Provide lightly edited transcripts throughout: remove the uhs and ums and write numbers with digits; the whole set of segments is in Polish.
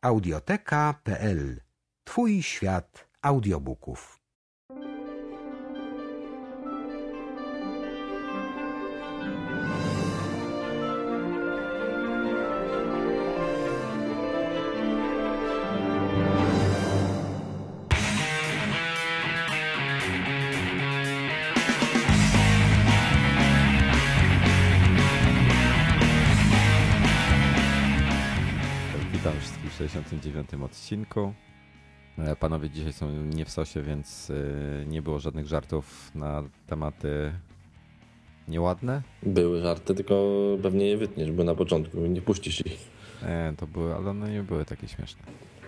Audioteka.pl. Twój świat audiobooków. Witam wszystkich w 69. odcinku. Panowie dzisiaj są nie w sosie, więc nie było żadnych żartów na tematy nieładne. Były żarty, tylko pewnie je wytniesz, bo na początku nie puścisz ich. To były, ale one nie były takie śmieszne.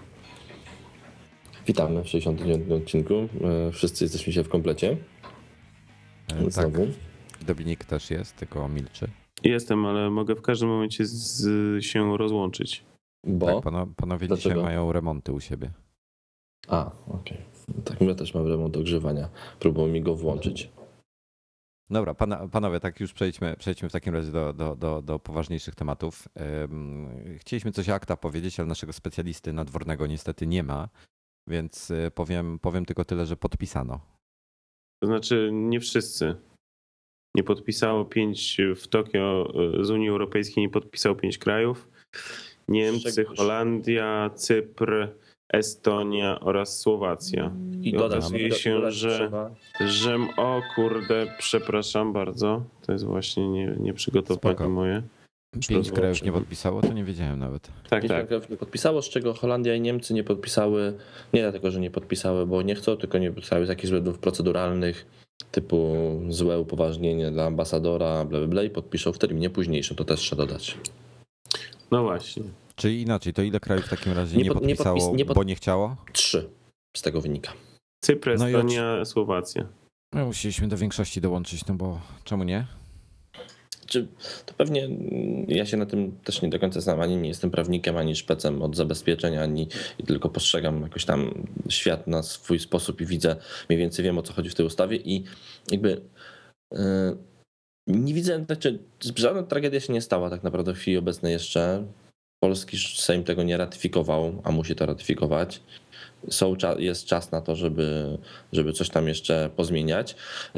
Witamy w 69. odcinku. Wszyscy jesteśmy się w komplecie. Tak, Dominik też jest, tylko milczy. Jestem, ale mogę w każdym momencie się rozłączyć. Bo? Tak, panowie Dlaczego? dzisiaj mają remonty u siebie. Okej. Tak, my też mamy remont ogrzewania. Próbują mi go włączyć. Dobra, panowie, tak już przejdźmy w takim razie do poważniejszych tematów. Chcieliśmy coś o akta powiedzieć, ale naszego specjalisty nadwornego niestety nie ma, więc powiem tylko tyle, że podpisano. To znaczy nie wszyscy. Nie podpisało 5 w Tokio, z Unii Europejskiej nie podpisało 5 krajów. Niemcy, Holandia, Cypr, Estonia oraz Słowacja. I okazuje się, że o kurde, przepraszam bardzo, to jest właśnie nieprzygotowanie Spoko. moje. 5 krajów nie podpisało, to nie wiedziałem nawet. Tak. 5 krajów nie podpisało, z czego Holandia i Niemcy nie podpisały, nie dlatego, że nie podpisały, bo nie chcą, tylko nie podpisały z jakichś względów proceduralnych, typu złe upoważnienie dla ambasadora, bla, bla, bla, i podpiszą w terminie późniejszym, to też trzeba dodać. No właśnie. Czyli inaczej, to ile krajów w takim razie nie podpisało, bo nie chciało? 3 z tego wynika. Cypr, Estonia, Słowacja. No, musieliśmy do większości dołączyć, no bo czemu nie? To pewnie ja się na tym też nie do końca znam, ani nie jestem prawnikiem, ani szpecem od zabezpieczeń, i tylko postrzegam jakoś tam świat na swój sposób i widzę, mniej więcej wiem, o co chodzi w tej ustawie, i jakby nie widzę, znaczy żadna tragedia się nie stała tak naprawdę w chwili obecnej jeszcze. Polski Sejm tego nie ratyfikował, a musi to ratyfikować. Jest czas na to, żeby coś tam jeszcze pozmieniać.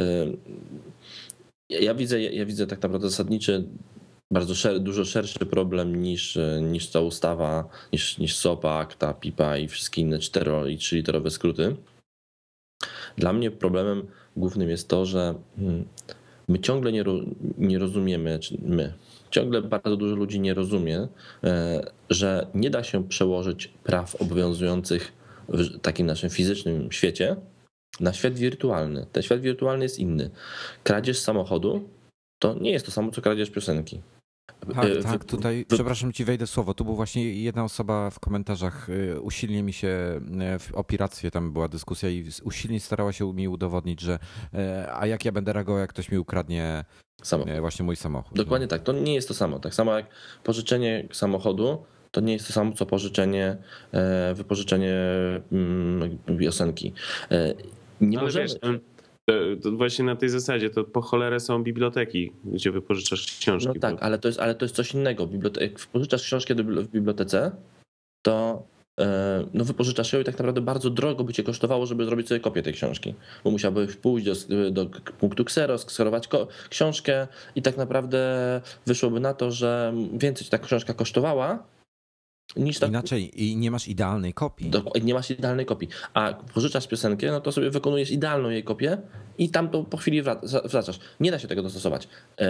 Ja widzę tak naprawdę zasadniczy, bardzo dużo szerszy problem niż ta ustawa, niż SOPA, ACTA, PIPA i wszystkie inne 4 i 3-literowe skróty. Dla mnie problemem głównym jest to, że my ciągle nie rozumiemy, ciągle bardzo dużo ludzi nie rozumie, że nie da się przełożyć praw obowiązujących w takim naszym fizycznym świecie na świat wirtualny. Ten świat wirtualny jest inny. Kradzież samochodu to nie jest to samo, co kradzież piosenki. Tak, tutaj, przepraszam ci, wejdę w słowo. Tu był właśnie jedna osoba w komentarzach, usilnie mi się, o piractwie tam była dyskusja i usilnie starała się mi udowodnić, że a jak ja będę reagował, jak ktoś mi ukradnie właśnie mój samochód. Dokładnie tak, to nie jest to samo. Tak samo jak pożyczenie samochodu, to nie jest to samo, co wypożyczenie piosenki. Nie Ale możemy... wiesz, to właśnie na tej zasadzie, to po cholerę są biblioteki, gdzie wypożyczasz książki. No tak, ale to jest coś innego. Jak wypożyczasz książkę w bibliotece, to wypożyczasz ją i tak naprawdę bardzo drogo by cię kosztowało, żeby zrobić sobie kopię tej książki. Bo musiałbyś pójść do punktu Xerox, skserować książkę i tak naprawdę wyszłoby na to, że więcej ci ta książka kosztowała niż ta... Inaczej, i nie masz idealnej kopii. Nie masz idealnej kopii. A pożyczasz piosenkę, no to sobie wykonujesz idealną jej kopię i tam to po chwili wracasz. Nie da się tego dostosować.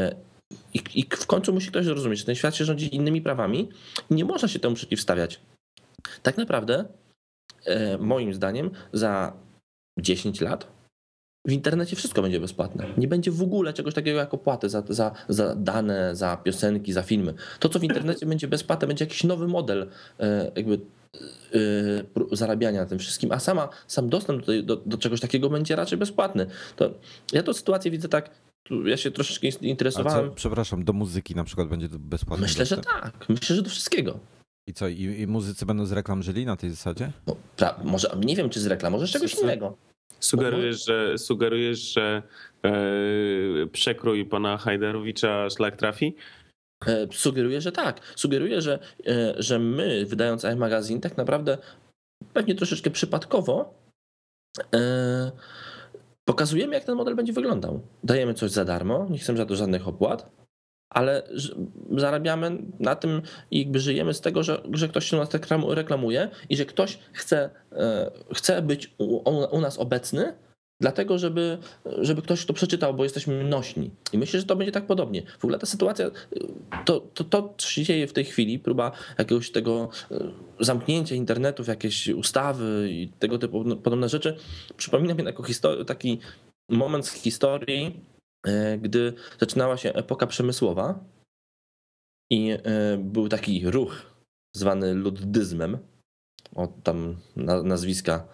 I w końcu musi ktoś zrozumieć, że ten świat się rządzi innymi prawami i nie można się temu przeciwstawiać. Tak naprawdę, moim zdaniem, za 10 lat w internecie wszystko będzie bezpłatne. Nie będzie w ogóle czegoś takiego jak opłaty za dane, za piosenki, za filmy. To, co w internecie będzie bezpłatne, będzie jakiś nowy model jakby zarabiania na tym wszystkim, a sam dostęp do czegoś takiego będzie raczej bezpłatny. To ja tę sytuację widzę tak, ja się troszeczkę interesowałem. Przepraszam, do muzyki na przykład będzie to bezpłatne? Myślę, że tak. Myślę, że do wszystkiego. I co, i muzycy będą z reklam żyli na tej zasadzie? No, może, nie wiem, czy z reklam, może z czegoś innego. Sugerujesz, że przekrój pana Hajdarowicza szlak trafi? Sugeruję, że tak. Sugeruję, że my, wydając iMagazine, tak naprawdę pewnie troszeczkę przypadkowo pokazujemy, jak ten model będzie wyglądał. Dajemy coś za darmo, nie chcemy za to żadnych opłat, ale zarabiamy na tym i jakby żyjemy z tego, że ktoś się u nas reklamuje i że ktoś chce być u nas obecny, dlatego żeby ktoś to przeczytał, bo jesteśmy nośni. I myślę, że to będzie tak podobnie. W ogóle ta sytuacja, to co się dzieje w tej chwili, próba jakiegoś tego zamknięcia internetu w jakieś ustawy i tego typu podobne rzeczy, przypomina mi taki moment z historii, gdy zaczynała się epoka przemysłowa i był taki ruch zwany luddyzmem, od tam nazwiska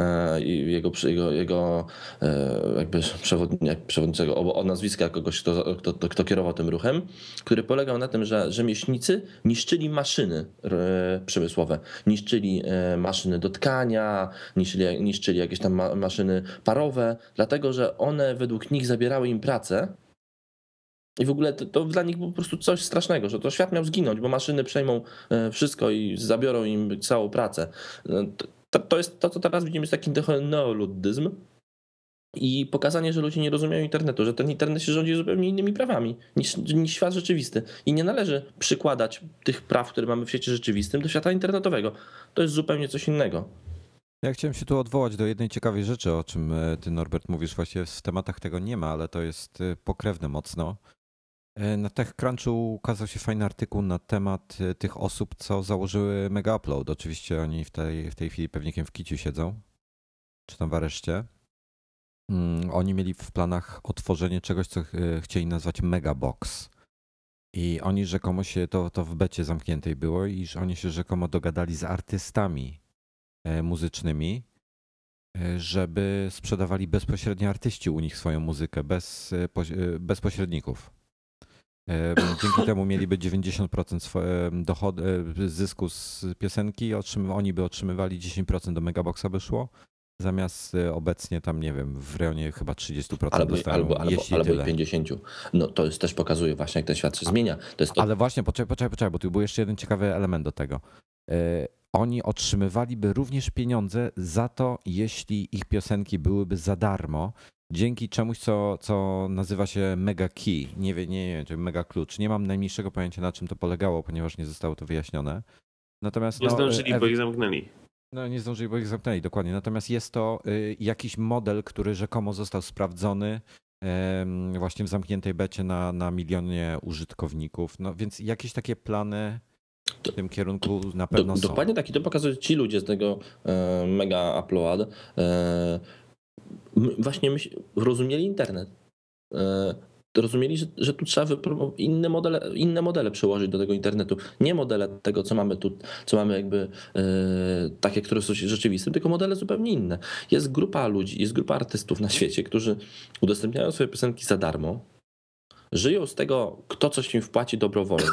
jego jakby przewodniczącego, od nazwiska kogoś, kto kierował tym ruchem, który polegał na tym, że rzemieślnicy niszczyli przemysłowe, niszczyli maszyny do tkania, niszczyli jakieś tam maszyny parowe, dlatego że one według nich zabierały im pracę. I w ogóle to dla nich było po prostu coś strasznego, że to świat miał zginąć, bo maszyny przejmą wszystko i zabiorą im całą pracę. To jest to, co teraz widzimy, jest taki neoluddyzm i pokazanie, że ludzie nie rozumieją internetu, że ten internet się rządzi zupełnie innymi prawami niż świat rzeczywisty. I nie należy przykładać tych praw, które mamy w świecie rzeczywistym, do świata internetowego. To jest zupełnie coś innego. Ja chciałem się tu odwołać do jednej ciekawej rzeczy, o czym ty, Norbert, mówisz. Właściwie w tematach tego nie ma, ale to jest pokrewne mocno. Na TechCrunchu ukazał się fajny artykuł na temat tych osób, co założyły Mega Upload. Oczywiście oni w tej chwili pewnie w kiciu siedzą, czy tam w areszcie. Oni mieli w planach otworzenie czegoś, co chcieli nazwać Megabox. I oni rzekomo się, to w becie zamkniętej było, i że oni się rzekomo dogadali z artystami muzycznymi, żeby sprzedawali bezpośrednio artyści u nich swoją muzykę, bez pośredników. Dzięki temu mieliby 90% zysku z piosenki, oni by otrzymywali 10% do Megaboxa by szło, zamiast obecnie tam, nie wiem, w rejonie chyba 30% dostają, albo i 50%. No to też pokazuje właśnie, jak ten świat się zmienia. Ale właśnie, poczekaj, bo tu był jeszcze jeden ciekawy element do tego. Oni otrzymywaliby również pieniądze za to, jeśli ich piosenki byłyby za darmo, dzięki czemuś, co nazywa się Mega Key. Nie wiem, czy Mega Klucz. Nie mam najmniejszego pojęcia, na czym to polegało, ponieważ nie zostało to wyjaśnione. Natomiast nie zdążyli, bo ich zamknęli. No nie zdążyli, bo ich zamknęli, dokładnie. Natomiast jest to jakiś model, który rzekomo został sprawdzony właśnie w zamkniętej becie na milionie użytkowników. No więc jakieś takie plany w tym kierunku na pewno są. Dokładnie tak, i to pokazują ci ludzie z tego Mega Upload. Właśnie rozumieli internet. Rozumieli, że tu trzeba inne modele przełożyć do tego internetu. Nie modele tego, co mamy tu, co mamy jakby takie, które są rzeczywiste, tylko modele zupełnie inne. Jest grupa ludzi, jest grupa artystów na świecie, którzy udostępniają swoje piosenki za darmo, żyją z tego, kto coś im wpłaci dobrowolnie.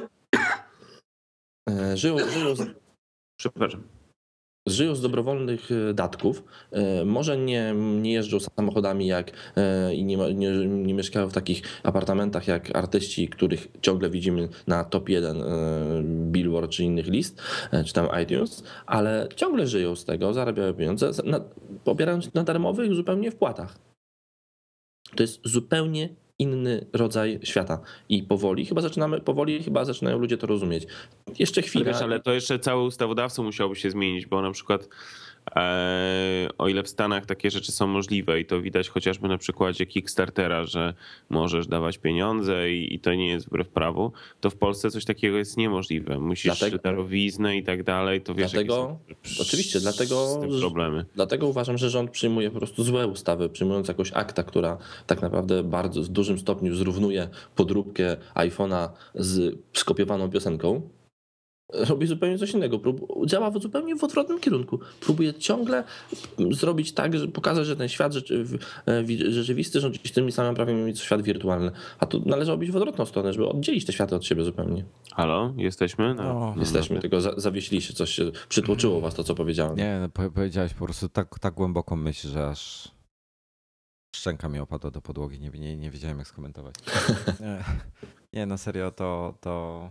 Żyją z dobrowolnych datków, może nie jeżdżą samochodami i nie mieszkają w takich apartamentach jak artyści, których ciągle widzimy na top 1 Billboard czy innych list, czy tam iTunes, ale ciągle żyją z tego, zarabiają pieniądze, pobierając na darmowych zupełnie wpłatach. To jest zupełnie inny rodzaj świata i powoli chyba zaczynają ludzie to rozumieć. Jeszcze chwilę. Ale to jeszcze cały ustawodawca musiałby się zmienić, bo na przykład o ile w Stanach takie rzeczy są możliwe i to widać chociażby na przykładzie Kickstartera, że możesz dawać pieniądze i to nie jest wbrew prawu, to w Polsce coś takiego jest niemożliwe. Musisz darowiznę i tak dalej, to wiesz, oczywiście, z tym problemy. Dlatego uważam, że rząd przyjmuje po prostu złe ustawy, przyjmując jakąś akta, która tak naprawdę w dużym stopniu zrównuje podróbkę iPhone'a z skopiowaną piosenką. Robi zupełnie coś innego. Działa zupełnie w odwrotnym kierunku. Próbuje ciągle zrobić tak, żeby pokazać, że ten świat rzeczywisty rządzi tymi samymi prawami, co świat wirtualny. A tu należy robić w odwrotną stronę, żeby oddzielić te światy od siebie zupełnie. Halo? Jesteśmy? Jesteśmy, tylko zawiesiliście, coś się przytłoczyło was to, co powiedziałem. Nie, powiedziałeś po prostu tak głęboką myśl, że aż szczęka mi opadła do podłogi. Nie wiedziałem, jak skomentować. Nie, na serio, to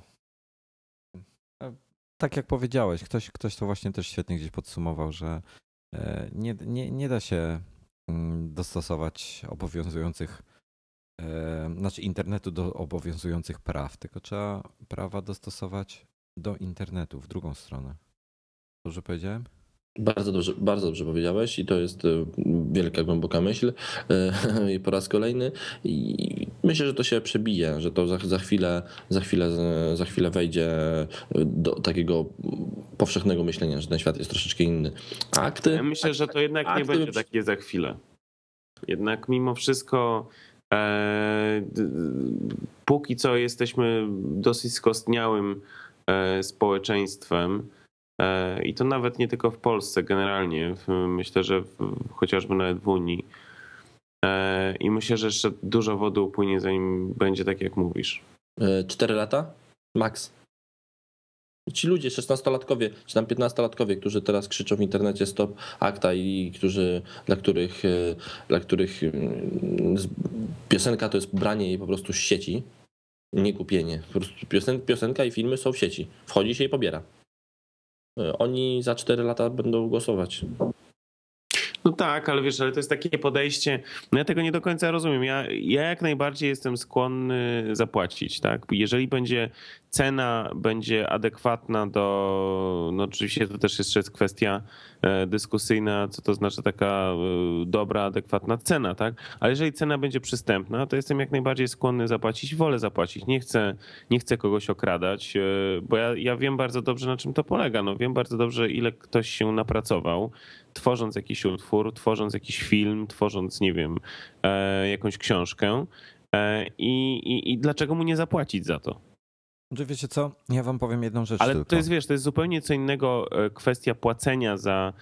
tak jak powiedziałeś, ktoś to właśnie też świetnie gdzieś podsumował, że nie da się dostosować obowiązujących, znaczy internetu do obowiązujących praw, tylko trzeba prawa dostosować do internetu w drugą stronę. Dobrze powiedziałem? Bardzo dobrze powiedziałeś i to jest wielka, głęboka myśl i po raz kolejny i myślę, że to się przebije, że to za chwilę wejdzie do takiego powszechnego myślenia, że ten świat jest troszeczkę inny. Ja myślę, że to jednak nie będzie takie za chwilę. Jednak mimo wszystko póki co jesteśmy dosyć skostniałym społeczeństwem. I to nawet nie tylko w Polsce, generalnie. Myślę, że chociażby nawet w Unii. I myślę, że jeszcze dużo wody upłynie, zanim będzie tak, jak mówisz. 4 lata? Max. Ci ludzie, 16-latkowie, czy tam 15-latkowie, którzy teraz krzyczą w internecie stop akta i dla których piosenka to jest branie jej po prostu z sieci, nie kupienie. Po prostu piosenka i filmy są w sieci. Wchodzi się i pobiera. Oni za 4 lata będą głosować. No tak, ale wiesz, ale to jest takie podejście, no ja tego nie do końca rozumiem. Ja jak najbardziej jestem skłonny zapłacić, tak? Jeżeli cena będzie adekwatna no oczywiście to też jeszcze jest kwestia dyskusyjna, co to znaczy taka dobra, adekwatna cena, tak? Ale jeżeli cena będzie przystępna, to jestem jak najbardziej skłonny zapłacić, wolę zapłacić. Nie chcę kogoś okradać, bo ja wiem bardzo dobrze, na czym to polega. No, wiem bardzo dobrze, ile ktoś się napracował, tworząc jakiś utwór, tworząc jakiś film, tworząc, nie wiem, jakąś książkę i dlaczego mu nie zapłacić za to? Że wiecie co, ja wam powiem jedną rzecz Ale tylko. to jest, wiesz, to jest zupełnie co innego kwestia płacenia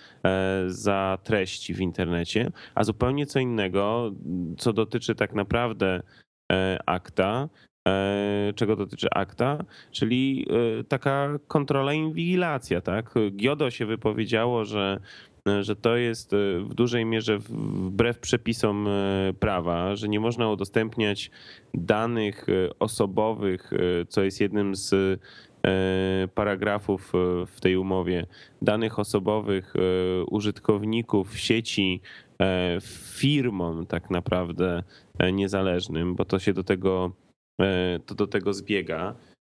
za treści w internecie, a zupełnie co innego, co dotyczy tak naprawdę akta, czego dotyczy akta, czyli taka kontrola i inwigilacja, tak? GIODO się wypowiedziało, że to jest w dużej mierze wbrew przepisom prawa, że nie można udostępniać danych osobowych, co jest jednym z paragrafów w tej umowie, danych osobowych użytkowników sieci firmom tak naprawdę niezależnym, bo to się do tego zbiega.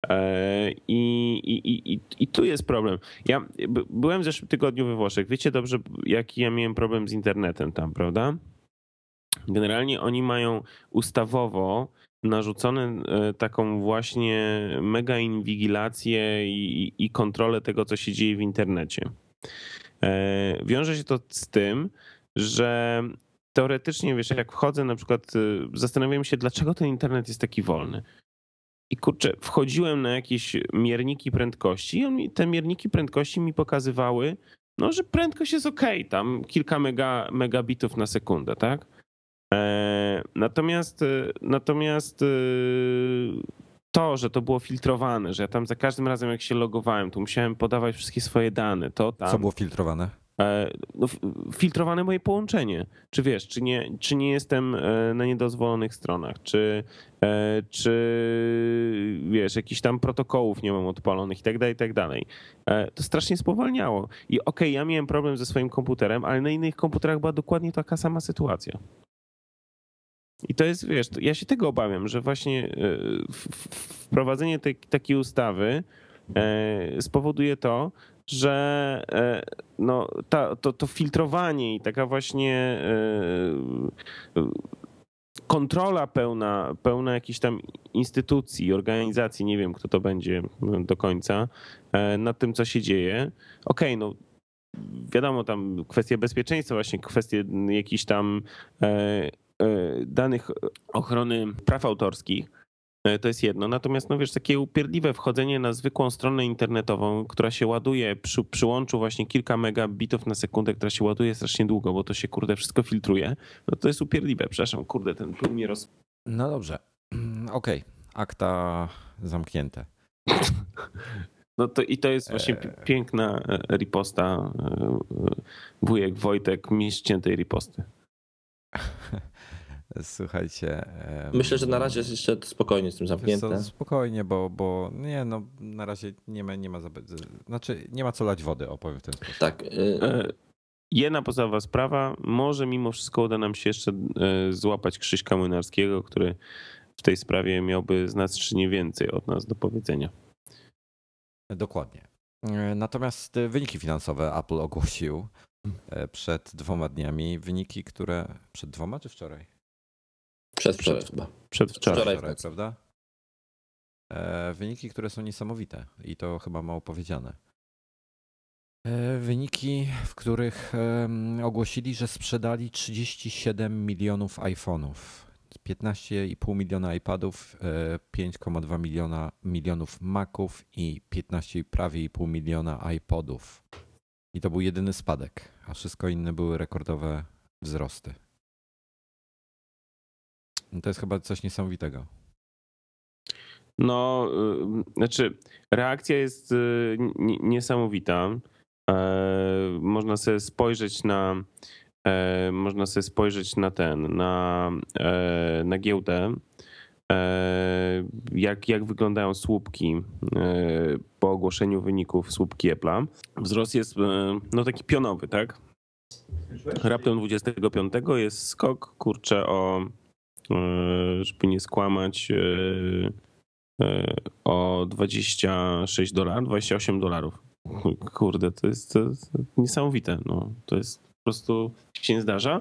I tu jest problem. Ja byłem w zeszłym tygodniu we Włoszech. Wiecie dobrze, jaki ja miałem problem z internetem tam, prawda? Generalnie oni mają ustawowo narzucone taką właśnie mega inwigilację i kontrolę tego, co się dzieje w internecie. Wiąże się to z tym, że teoretycznie, wiesz, jak wchodzę na przykład, zastanawiam się, dlaczego ten internet jest taki wolny. I kurczę, wchodziłem na jakieś mierniki prędkości i te mierniki prędkości mi pokazywały, no, że prędkość jest okej, tam kilka megabitów na sekundę, tak? Natomiast to, że to było filtrowane, że ja tam za każdym razem jak się logowałem, to musiałem podawać wszystkie swoje dane, to tam... Co było filtrowane? No, filtrowane moje połączenie. Czy wiesz, czy nie jestem na niedozwolonych stronach, czy wiesz, jakichś tam protokołów nie mam odpalonych i tak dalej. To strasznie spowalniało. I okej, ja miałem problem ze swoim komputerem, ale na innych komputerach była dokładnie taka sama sytuacja. I to jest, wiesz, ja się tego obawiam, że właśnie wprowadzenie takiej ustawy spowoduje to, że no, to filtrowanie i taka właśnie kontrola pełna jakichś tam instytucji, organizacji, nie wiem kto to będzie do końca, nad tym co się dzieje. Okej, no wiadomo, tam kwestie bezpieczeństwa, właśnie kwestie jakichś tam danych ochrony praw autorskich. To jest jedno. Natomiast, no wiesz, takie upierdliwe wchodzenie na zwykłą stronę internetową, która się ładuje przy łączu właśnie kilka megabitów na sekundę, która się ładuje strasznie długo, bo to się, kurde, wszystko filtruje, no to jest upierdliwe. Przepraszam, kurde, ten pół mnie No dobrze. Okej. Akta zamknięte. No to jest właśnie piękna riposta. Wujek Wojtek, mistrz ciętej riposty. Słuchajcie. Myślę, że na razie jest jeszcze spokojnie z tym zamknięte. Spokojnie, bo nie, no na razie nie ma co lać wody, opowiem w ten sposób. Tak. Jedna podstawowa sprawa. Może mimo wszystko uda nam się jeszcze złapać Krzyśka Młynarskiego, który w tej sprawie miałby znacznie więcej od nas do powiedzenia. Dokładnie. Natomiast wyniki finansowe Apple ogłosił przed 2 dniami. Wyniki, które... Przed 2 czy wczoraj? Przedwczoraj chyba. Przedwczoraj, prawda? Wyniki, które są niesamowite i to chyba mało powiedziane. Wyniki, w których ogłosili, że sprzedali 37 milionów iPhone'ów, 15,5 miliona iPadów, 5,2 milionów Maców i 15 prawie 0,5 miliona iPodów. I to był jedyny spadek, a wszystko inne były rekordowe wzrosty. To jest chyba coś niesamowitego. No, znaczy reakcja jest niesamowita. Można sobie spojrzeć na giełdę, jak wyglądają słupki po ogłoszeniu wyników, słupki Apple'a. Wzrost jest no taki pionowy, tak? Raptem 25 jest skok, kurczę, żeby nie skłamać, o $26, $28. Kurde, to jest niesamowite. No, to jest po prostu się nie zdarza.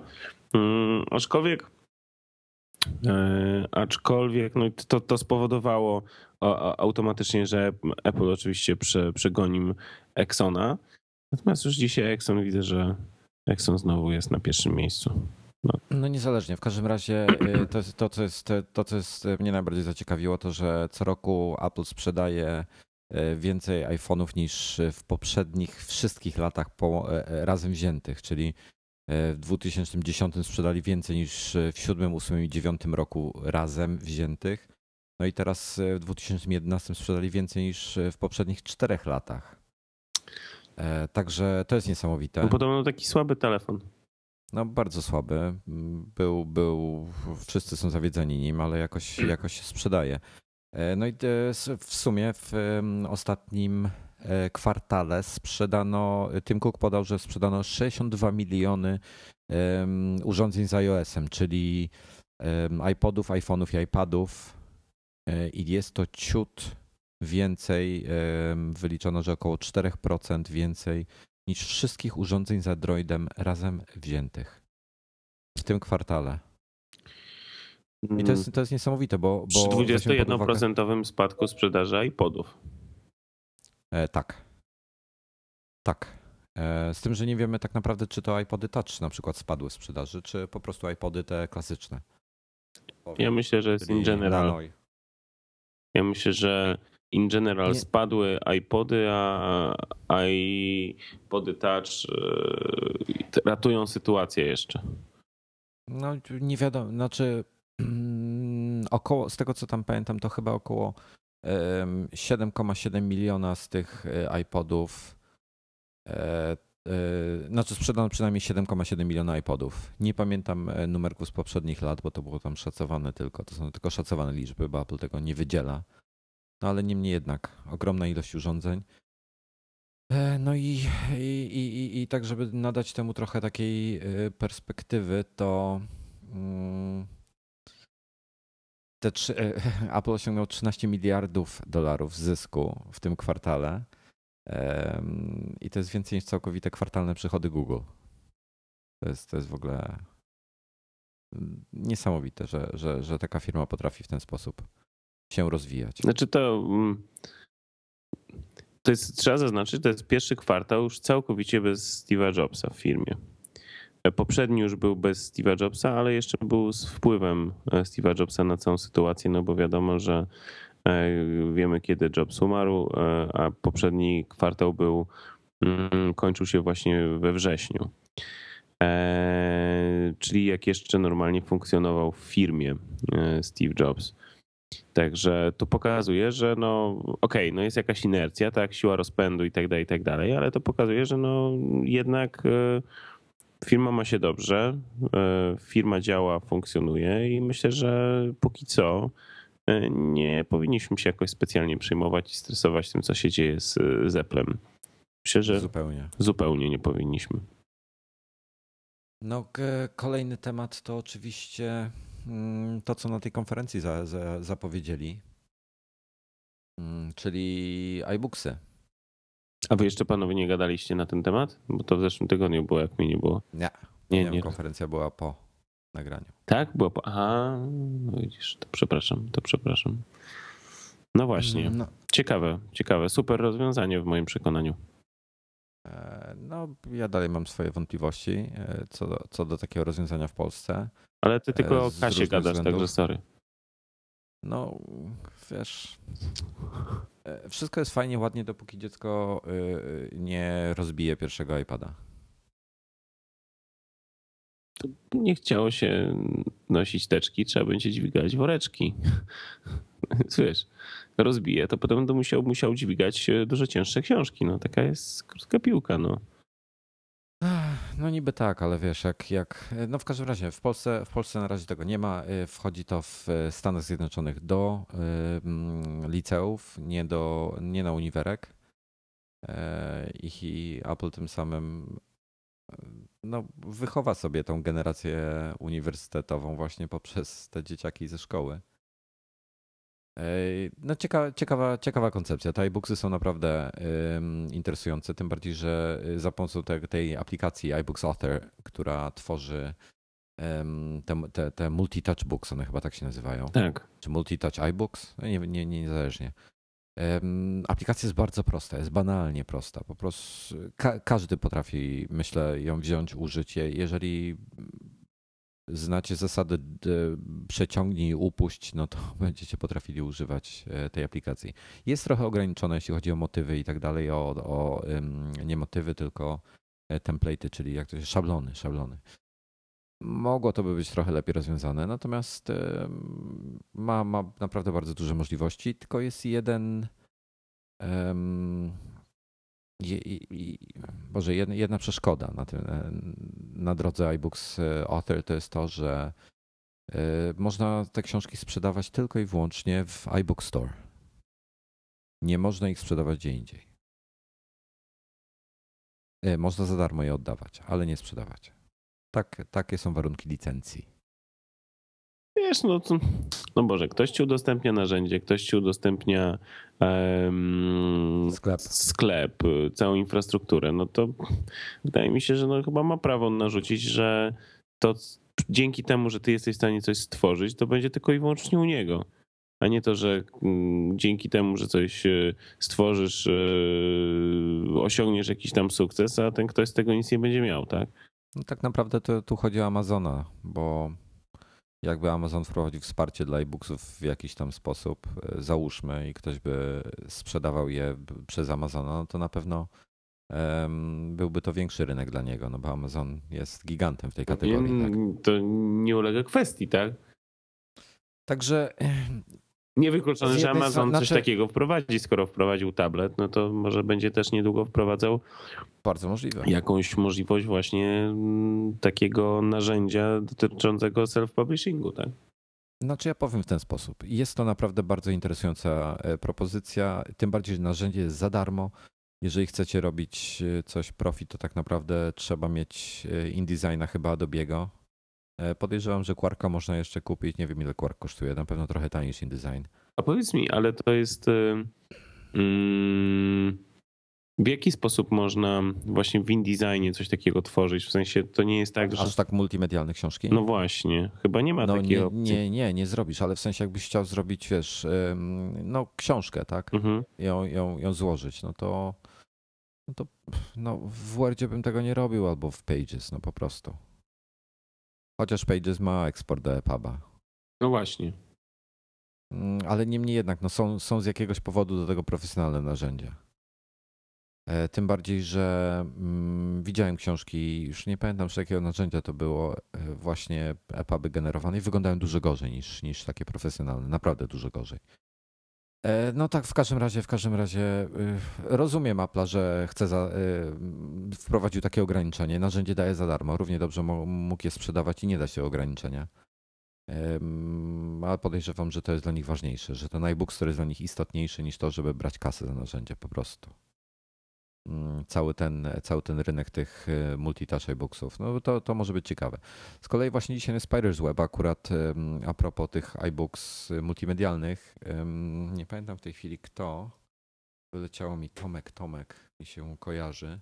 Aczkolwiek no, to spowodowało automatycznie, że Apple oczywiście przegoni Exona. Natomiast już dzisiaj Exxon widzę, że Exxon znowu jest na pierwszym miejscu. No niezależnie. W każdym razie to, co jest mnie najbardziej zaciekawiło, to że co roku Apple sprzedaje więcej iPhone'ów niż w poprzednich wszystkich latach razem wziętych, czyli w 2010 sprzedali więcej niż w 7, 8 i 9 roku razem wziętych. No i teraz w 2011 sprzedali więcej niż w poprzednich 4 latach. Także to jest niesamowite. No podobno taki słaby telefon. No bardzo słaby. Wszyscy są zawiedzeni nim, ale jakoś się sprzedaje. No i w sumie w ostatnim kwartale Tim Cook podał, że sprzedano 62 miliony urządzeń z iOS-em, czyli iPodów, iPhone'ów i iPadów. I jest to ciut więcej, wyliczono, że około 4% więcej niż wszystkich urządzeń z Androidem razem wziętych w tym kwartale. I to jest niesamowite, bo przy 21% spadku sprzedaży iPodów. Tak. Z tym, że nie wiemy tak naprawdę, czy to iPody Touch na przykład spadły z sprzedaży, czy po prostu iPody te klasyczne. Ja myślę, że jest in general. Ja myślę, że in general spadły iPody, a iPody Touch ratują sytuację jeszcze. No nie wiadomo, znaczy około, z tego co tam pamiętam, to chyba około 7,7 miliona z tych iPodów, znaczy sprzedano przynajmniej 7,7 miliona iPodów. Nie pamiętam numerków z poprzednich lat, bo to było tam szacowane tylko, to są tylko szacowane liczby, bo Apple tego nie wydziela. No ale niemniej jednak ogromna ilość urządzeń. No i tak, żeby nadać temu trochę takiej perspektywy, to Apple osiągnął $13 miliardów zysku w tym kwartale i to jest więcej niż całkowite kwartalne przychody Google. To jest w ogóle niesamowite, że taka firma potrafi w ten sposób się rozwijać. Znaczy to jest, trzeba zaznaczyć, to jest pierwszy kwartał już całkowicie bez Steve'a Jobsa w firmie. Poprzedni już był bez Steve'a Jobsa, ale jeszcze był z wpływem Steve'a Jobsa na całą sytuację, no bo wiadomo, że wiemy kiedy Jobs umarł, a poprzedni kwartał kończył się właśnie we wrześniu. Czyli jak jeszcze normalnie funkcjonował w firmie Steve Jobs. Także to pokazuje, że no okej, no jest jakaś inercja, tak, siła rozpędu i tak dalej, ale to pokazuje, że no jednak firma ma się dobrze, firma działa, funkcjonuje i myślę, że póki co nie powinniśmy się jakoś specjalnie przejmować i stresować tym, co się dzieje z Applem. Myślę, że zupełnie nie powinniśmy. No, kolejny temat to oczywiście to, co na tej konferencji zapowiedzieli, czyli iBooksy. A wy jeszcze panowie nie gadaliście na ten temat? Bo to w zeszłym tygodniu było, jak mi nie było. Nie. Konferencja była po nagraniu. Tak? Była po... Aha, no widzisz, to przepraszam. No właśnie, ciekawe. Super rozwiązanie w moim przekonaniu. No, ja dalej mam swoje wątpliwości co do takiego rozwiązania w Polsce. Ale ty tylko o kasie gadasz, także sorry. No, wiesz, wszystko jest fajnie, ładnie, dopóki dziecko nie rozbije pierwszego iPada. To nie chciało się nosić teczki, trzeba będzie dźwigać woreczki. Wiesz, rozbije, to potem będę musiał dźwigać dużo cięższe książki. No taka jest krótka piłka, no. No niby tak, ale wiesz, no w każdym razie w Polsce na razie tego nie ma. Wchodzi to w Stanach Zjednoczonych do liceów, nie na uniwerek. I Apple tym samym no, wychowa sobie tą generację uniwersytetową właśnie poprzez te dzieciaki ze szkoły. No ciekawa koncepcja. Te iBooksy są naprawdę interesujące, tym bardziej, że za pomocą tej aplikacji iBooks Author, która tworzy te multi-touch books, one chyba tak się nazywają. Tak. Czy multi-touch iBooks? Nie, niezależnie. Aplikacja jest bardzo prosta, jest banalnie prosta. Po prostu każdy potrafi, myślę, ją wziąć, użyć jej. Jeżeli znacie zasady przeciągnij i upuść, no to będziecie potrafili używać tej aplikacji. Jest trochę ograniczona, jeśli chodzi o motywy i tak dalej, nie motywy, tylko template'y, czyli jak to się, szablony. Mogło to by być trochę lepiej rozwiązane, natomiast ma naprawdę bardzo duże możliwości, tylko jest jedna przeszkoda na drodze iBooks Author to jest to, że można te książki sprzedawać tylko i wyłącznie w iBook Store. Nie można ich sprzedawać gdzie indziej. Można za darmo je oddawać, ale nie sprzedawać. Takie są warunki licencji. Wiesz, no Boże, ktoś ci udostępnia narzędzie, ktoś ci udostępnia sklep, całą infrastrukturę, no to wydaje mi się, że no chyba ma prawo narzucić, że to dzięki temu, że ty jesteś w stanie coś stworzyć, to będzie tylko i wyłącznie u niego. A nie to, że dzięki temu, że coś stworzysz, osiągniesz jakiś tam sukces, a ten ktoś z tego nic nie będzie miał, tak? No tak naprawdę to tu chodzi o Amazona, bo jakby Amazon wprowadził wsparcie dla e-booksów w jakiś tam sposób, załóżmy, i ktoś by sprzedawał je przez Amazona, no to na pewno byłby to większy rynek dla niego, no bo Amazon jest gigantem w tej kategorii. Tak? To nie ulega kwestii, tak? Także niewykluczone, że Amazon coś takiego wprowadzi. Skoro wprowadził tablet, no to może będzie też niedługo wprowadzał bardzo możliwe jakąś możliwość właśnie takiego narzędzia dotyczącego self-publishingu, tak? Znaczy ja powiem w ten sposób. Jest to naprawdę bardzo interesująca propozycja, tym bardziej, że narzędzie jest za darmo. Jeżeli chcecie robić coś profit, to tak naprawdę trzeba mieć InDesigna chyba Adobe'ego. Podejrzewam, że Quarka można jeszcze kupić. Nie wiem, ile Quark kosztuje. Na pewno trochę taniej niż InDesign. A powiedz mi, ale to jest... w jaki sposób można właśnie w InDesignie coś takiego tworzyć? W sensie to nie jest tak, że... Aż tak multimedialne książki? No właśnie. Chyba nie ma takiej opcji. Nie zrobisz, ale w sensie jakbyś chciał zrobić, wiesz, no książkę, tak? Mhm. Ją złożyć, no to w Wordzie bym tego nie robił albo w Pages, no po prostu. Chociaż Pages ma eksport do EPUBa. No właśnie. Ale niemniej jednak, no są z jakiegoś powodu do tego profesjonalne narzędzia. Tym bardziej, że widziałem książki, już nie pamiętam, z jakiego narzędzia to było, właśnie EPUBy generowane i wyglądają dużo gorzej niż takie profesjonalne. Naprawdę dużo gorzej. No tak, w każdym razie rozumiem Apple'a, że chce wprowadził takie ograniczenie. Narzędzie daje za darmo. Równie dobrze mógł je sprzedawać i nie dać tego ograniczenia. Ale podejrzewam, że to jest dla nich ważniejsze, że ten iBookstore jest dla nich istotniejszy niż to, żeby brać kasę za narzędzie po prostu. Cały ten rynek tych multitouch iBooksów. No to może być ciekawe. Z kolei właśnie dzisiaj na Spider's Web akurat a propos tych iBooks multimedialnych, nie pamiętam w tej chwili kto, wyleciało mi Tomek mi się kojarzy,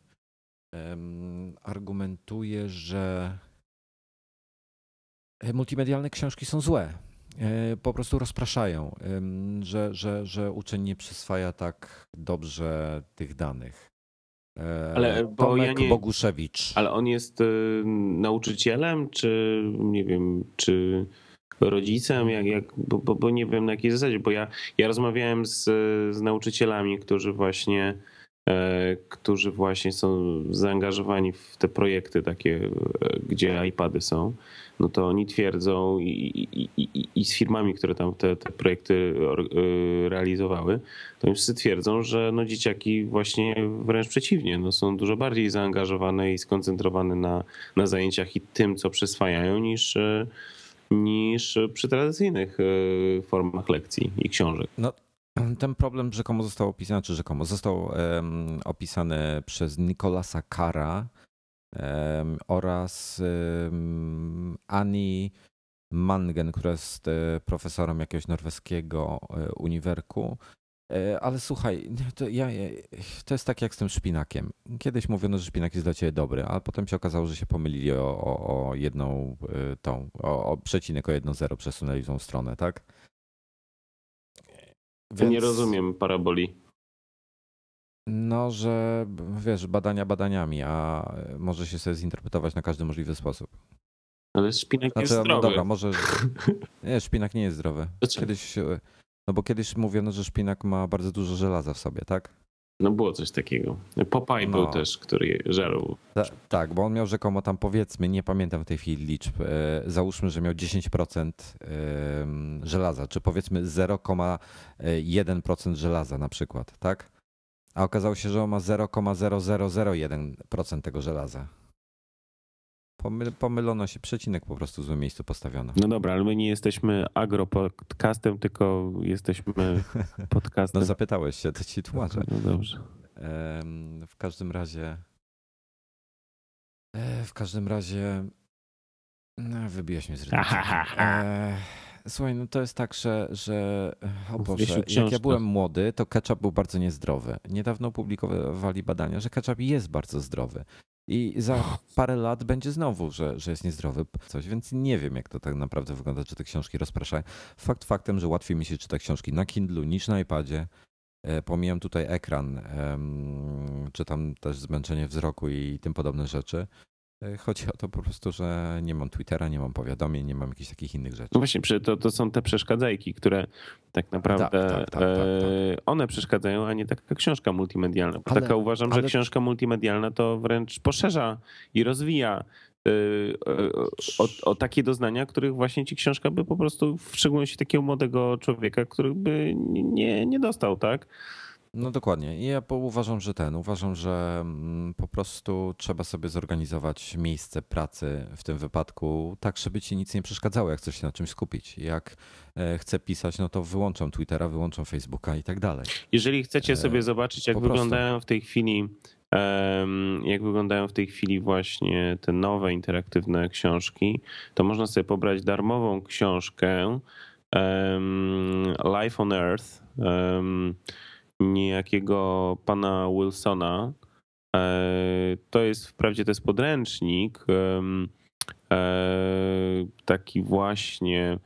argumentuje, że multimedialne książki są złe. Po prostu rozpraszają, że uczeń nie przyswaja tak dobrze tych danych. Ale Tomek Boguszewicz. Ale on jest nauczycielem, czy nie wiem, czy rodzicem, bo nie wiem na jakiej zasadzie, bo ja rozmawiałem z nauczycielami, którzy właśnie są zaangażowani w te projekty takie, gdzie iPady są, no to oni twierdzą i z firmami, które tam te projekty realizowały, to oni wszyscy twierdzą, że no dzieciaki właśnie wręcz przeciwnie, no są dużo bardziej zaangażowane i skoncentrowane na zajęciach i tym, co przyswajają, niż przy tradycyjnych formach lekcji i książek. No, ten problem rzekomo został opisany, został opisany przez Nicolasa Carra oraz Annie Mangen, która jest profesorem jakiegoś norweskiego uniwerku. Ale słuchaj, to jest tak jak z tym szpinakiem. Kiedyś mówiono, że szpinak jest dla ciebie dobry, ale potem się okazało, że się pomylili o jedną o przecinek, o 1,0 przesunęli w tą stronę, tak? Więc... Nie rozumiem paraboli. No, że wiesz, badania badaniami, a może się sobie zinterpretować na każdy możliwy sposób. Ale szpinak jest zdrowy. No dobra, może... Nie, szpinak nie jest zdrowy. Bo kiedyś mówiono, że szpinak ma bardzo dużo żelaza w sobie, tak? No było coś takiego. Popeye był też, który żarł. Tak, bo on miał rzekomo tam, powiedzmy, nie pamiętam w tej chwili liczb, załóżmy, że miał 10% żelaza, czy powiedzmy 0,1% żelaza na przykład, tak? A okazało się, że on ma 0,0001% tego żelaza. Pomylono się, przecinek po prostu w złym miejscu postawiono. No dobra, ale my nie jesteśmy agropodcastem, tylko jesteśmy podcastem. No zapytałeś się, to ci tłumaczę. No dobrze. W każdym razie wybiłeś mnie z rytmu. Słuchaj, no to jest tak, że o Boże, jak ja byłem młody, to ketchup był bardzo niezdrowy. Niedawno opublikowali badania, że ketchup jest bardzo zdrowy. I za parę lat będzie znowu, że jest niezdrowy coś, więc nie wiem, jak to tak naprawdę wygląda, czy te książki rozpraszają. Fakt faktem, że łatwiej mi się czyta książki na Kindlu niż na iPadzie. Pomijam tutaj ekran, czy tam też zmęczenie wzroku i tym podobne rzeczy. Chodzi o to po prostu, że nie mam Twittera, nie mam powiadomień, nie mam jakichś takich innych rzeczy. No właśnie, to są te przeszkadzajki, które tak naprawdę tak. One przeszkadzają, a nie taka książka multimedialna. Bo uważam, że książka multimedialna to wręcz poszerza i rozwija o takie doznania, których właśnie ci książka by po prostu, w szczególności takiego młodego człowieka, który by nie dostał, tak? No dokładnie. I ja uważam, że po prostu trzeba sobie zorganizować miejsce pracy w tym wypadku tak, żeby ci nic nie przeszkadzało, jak chcesz się na czymś skupić. Jak chcę pisać, no to wyłączam Twittera, wyłączam Facebooka i tak dalej. Jeżeli chcecie sobie zobaczyć, jak wyglądają w tej chwili właśnie te nowe interaktywne książki, to można sobie pobrać darmową książkę Life on Earth, niejakiego pana Wilsona. Wprawdzie to jest podręcznik, taki właśnie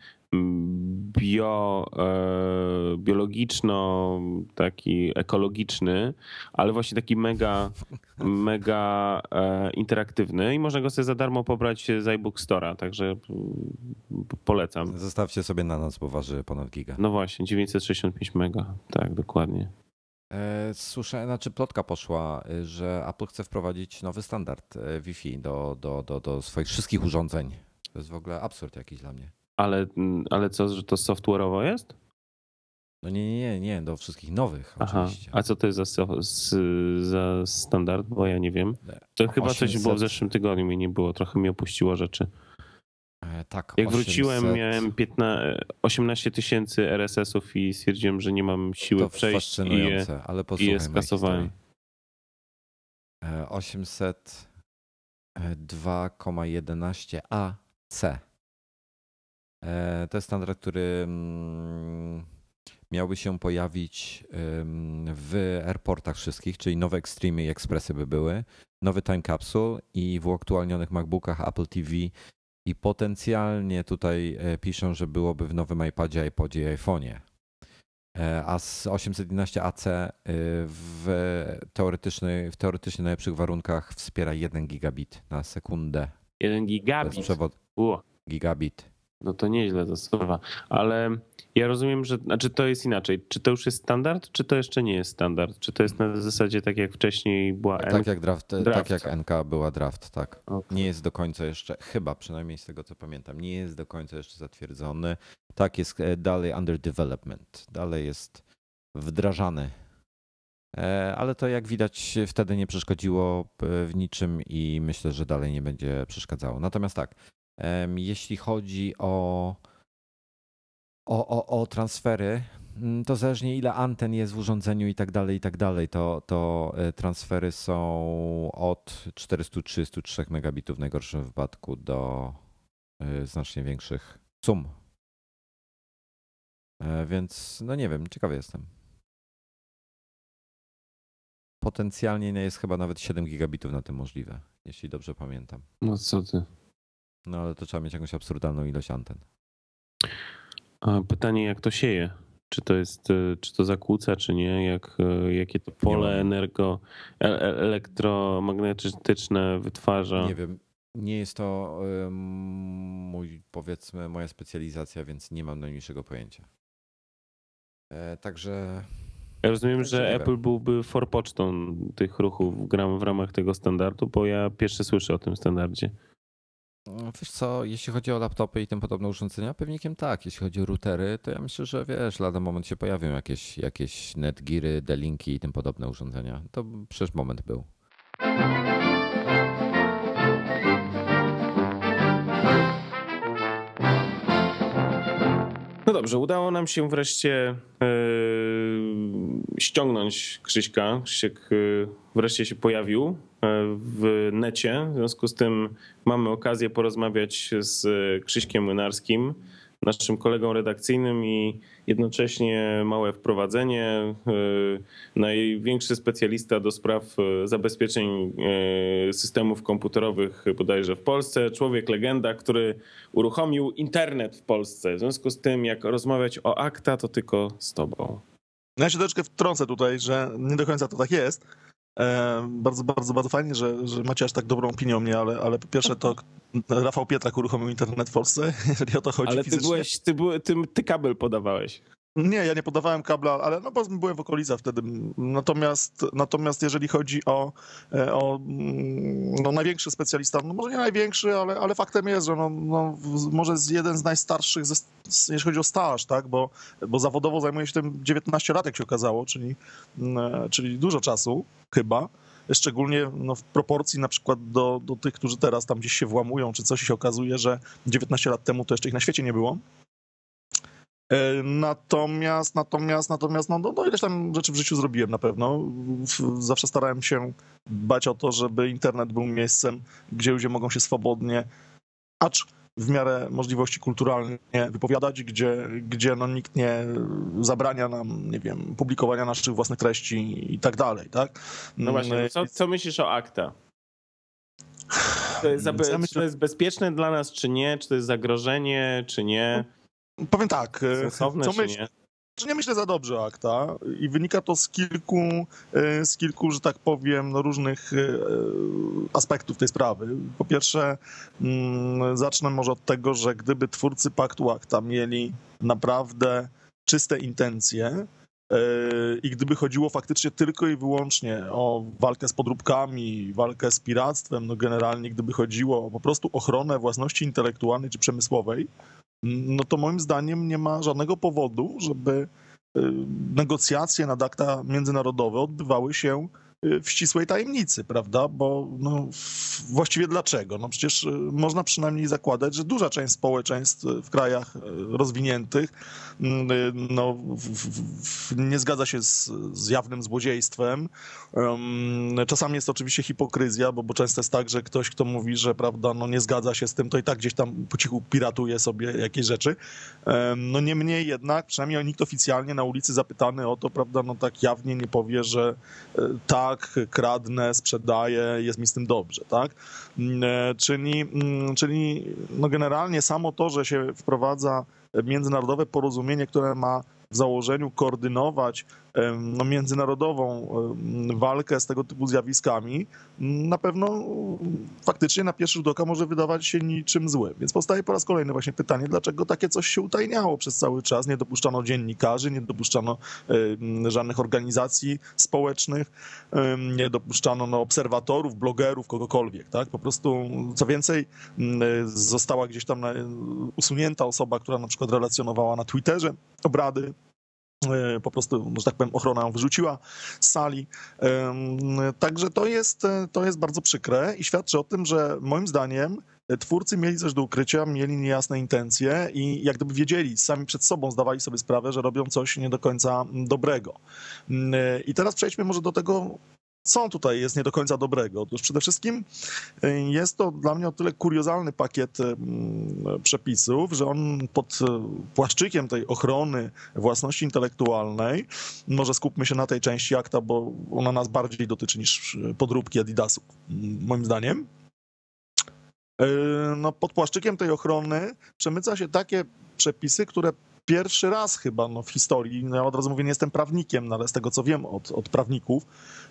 biologiczno, taki ekologiczny, ale właśnie taki mega interaktywny i można go sobie za darmo pobrać z iBookstora, także polecam. Zostawcie sobie na noc, bo waży ponad giga. No właśnie, 965 mega, tak, dokładnie. Słyszę, plotka poszła, że Apple chce wprowadzić nowy standard Wi-Fi do swoich wszystkich urządzeń. To jest w ogóle absurd jakiś dla mnie. Ale co, że to software'owo jest? No nie, do wszystkich nowych oczywiście. A co to jest za standard, bo ja nie wiem. To chyba 800. coś było w zeszłym tygodniu, mi nie było, trochę mnie opuściło rzeczy. Tak, Jak 800. wróciłem, miałem 18 000 RSS-ów i stwierdziłem, że nie mam siły to przejść ale i je skasowałem. 802,11ac. To jest standard, który miałby się pojawić w airportach wszystkich, czyli nowe Extreme i Expressy by były, nowy Time Capsule i w uaktualnionych MacBookach, Apple TV i potencjalnie tutaj piszą, że byłoby w nowym iPadzie, iPodzie i iPhone'ie. A z 811AC w teoretycznie najlepszych warunkach wspiera 1 gigabit na sekundę. 1 gigabit? To jest przewód. Gigabit. No to nieźle to słowa, ale ja rozumiem, że to jest inaczej. Czy to już jest standard, czy to jeszcze nie jest standard? Czy to jest na zasadzie tak jak wcześniej była NK? Tak jak tak jak NK była draft, tak. Okay. Nie jest do końca jeszcze, chyba przynajmniej z tego co pamiętam, nie jest do końca jeszcze zatwierdzony. Tak, jest dalej under development, dalej jest wdrażany. Ale to jak widać wtedy nie przeszkodziło w niczym i myślę, że dalej nie będzie przeszkadzało. Natomiast tak, jeśli chodzi o transfery, to zależnie ile anten jest w urządzeniu i tak dalej, to transfery są od 433 megabitów w najgorszym wypadku do znacznie większych sum. Więc no nie wiem, ciekawy jestem. Potencjalnie jest chyba nawet 7 gigabitów na tym możliwe, jeśli dobrze pamiętam. No co ty? No ale to trzeba mieć jakąś absurdalną ilość anten. A pytanie, jak to sieje? Czy to zakłóca, czy nie? Jakie to pole elektromagnetyczne wytwarza? Nie wiem. Nie jest to moja specjalizacja, więc nie mam najmniejszego pojęcia. Także... Ja rozumiem, że Apple byłby forpocztą tych ruchów w ramach tego standardu, bo ja pierwszy słyszę o tym standardzie. Wiesz co, jeśli chodzi o laptopy i tym podobne urządzenia, pewnikiem tak. Jeśli chodzi o routery, to ja myślę, że lada moment się pojawią jakieś Netgeary, D-Linki i tym podobne urządzenia. To przecież moment był. No dobrze, udało nam się wreszcie ściągnąć Krzyśka. Krzysiek wreszcie się pojawił w necie. W związku z tym mamy okazję porozmawiać z Krzyśkiem Młynarskim, naszym kolegą redakcyjnym i jednocześnie małe wprowadzenie. Największy specjalista do spraw zabezpieczeń systemów komputerowych bodajże w Polsce. Człowiek legenda, który uruchomił internet w Polsce. W związku z tym, jak rozmawiać o ACTA, to tylko z tobą. No ja się troszeczkę wtrącę tutaj, że nie do końca to tak jest. Bardzo, bardzo, bardzo fajnie, że macie aż tak dobrą opinię o mnie, ale po pierwsze to Rafał Pietrak uruchomił internet w Polsce, jeżeli o to chodzi ale fizycznie. Ty kabel podawałeś. Nie, ja nie podawałem kabla, ale no bo byłem w okolicach wtedy. Natomiast jeżeli chodzi o największy specjalista, no może nie największy, ale faktem jest, że może jest jeden z najstarszych, jeśli chodzi o staż, tak? Bo zawodowo zajmuję się tym 19 lat, jak się okazało, czyli dużo czasu chyba. Szczególnie w proporcji na przykład do tych, którzy teraz tam gdzieś się włamują, czy coś się okazuje, że 19 lat temu to jeszcze ich na świecie nie było. Natomiast no ileś tam rzeczy w życiu zrobiłem na pewno. Zawsze starałem się dbać o to, żeby internet był miejscem, gdzie ludzie mogą się swobodnie, acz w miarę możliwości kulturalnie wypowiadać, gdzie nikt nie zabrania nam, nie wiem, publikowania naszych własnych treści i tak dalej, tak? No właśnie, co myślisz o ACTA? Czy to jest bezpieczne dla nas, czy nie? Czy to jest zagrożenie, czy nie? Powiem tak, sensowne, czy nie? Nie myślę za dobrze o ACTA i wynika to z kilku, że tak powiem, różnych aspektów tej sprawy. Po pierwsze, zacznę może od tego, że gdyby twórcy paktu ACTA mieli naprawdę czyste intencje i gdyby chodziło faktycznie tylko i wyłącznie o walkę z podróbkami, walkę z piractwem, no generalnie gdyby chodziło o po prostu ochronę własności intelektualnej czy przemysłowej, no to moim zdaniem nie ma żadnego powodu, żeby negocjacje nad akta międzynarodowe odbywały się w ścisłej tajemnicy, prawda? Bo no, właściwie dlaczego? No przecież można przynajmniej zakładać, że duża część społeczeństw w krajach rozwiniętych no, nie zgadza się z jawnym złodziejstwem. Czasami jest to oczywiście hipokryzja, bo często jest tak, że ktoś, kto mówi, że prawda, no, nie zgadza się z tym, to i tak gdzieś tam po cichu piratuje sobie jakieś rzeczy. No niemniej jednak, przynajmniej nikt oficjalnie na ulicy zapytany o to, prawda, no tak jawnie nie powie, że tak, kradnę, sprzedaję, jest mi z tym dobrze, tak? Czyli no generalnie samo to, że się wprowadza międzynarodowe porozumienie, które ma w założeniu koordynować no, międzynarodową walkę z tego typu zjawiskami, na pewno faktycznie na pierwszy rzut oka może wydawać się niczym złym. Więc powstaje po raz kolejny właśnie pytanie, dlaczego takie coś się utajniało przez cały czas, nie dopuszczano dziennikarzy, nie dopuszczano żadnych organizacji społecznych, nie dopuszczano no, obserwatorów, blogerów, kogokolwiek, tak? Po prostu, co więcej, została gdzieś tam usunięta osoba, która na przykład relacjonowała na Twitterze obrady. Po prostu, że tak powiem, ochrona ją wyrzuciła z sali. Także to jest bardzo przykre i świadczy o tym, że moim zdaniem twórcy mieli coś do ukrycia, mieli niejasne intencje i jak gdyby wiedzieli, sami przed sobą zdawali sobie sprawę, że robią coś nie do końca dobrego. I teraz przejdźmy może do tego, co tutaj jest nie do końca dobrego. Otóż przede wszystkim jest to dla mnie o tyle kuriozalny pakiet przepisów, że on pod płaszczykiem tej ochrony własności intelektualnej, może skupmy się na tej części akta, bo ona nas bardziej dotyczy niż podróbki Adidasu, moim zdaniem. No, pod płaszczykiem tej ochrony przemyca się takie przepisy, które pierwszy raz chyba no, w historii, no ja od razu mówię, nie jestem prawnikiem, no, ale z tego co wiem od prawników,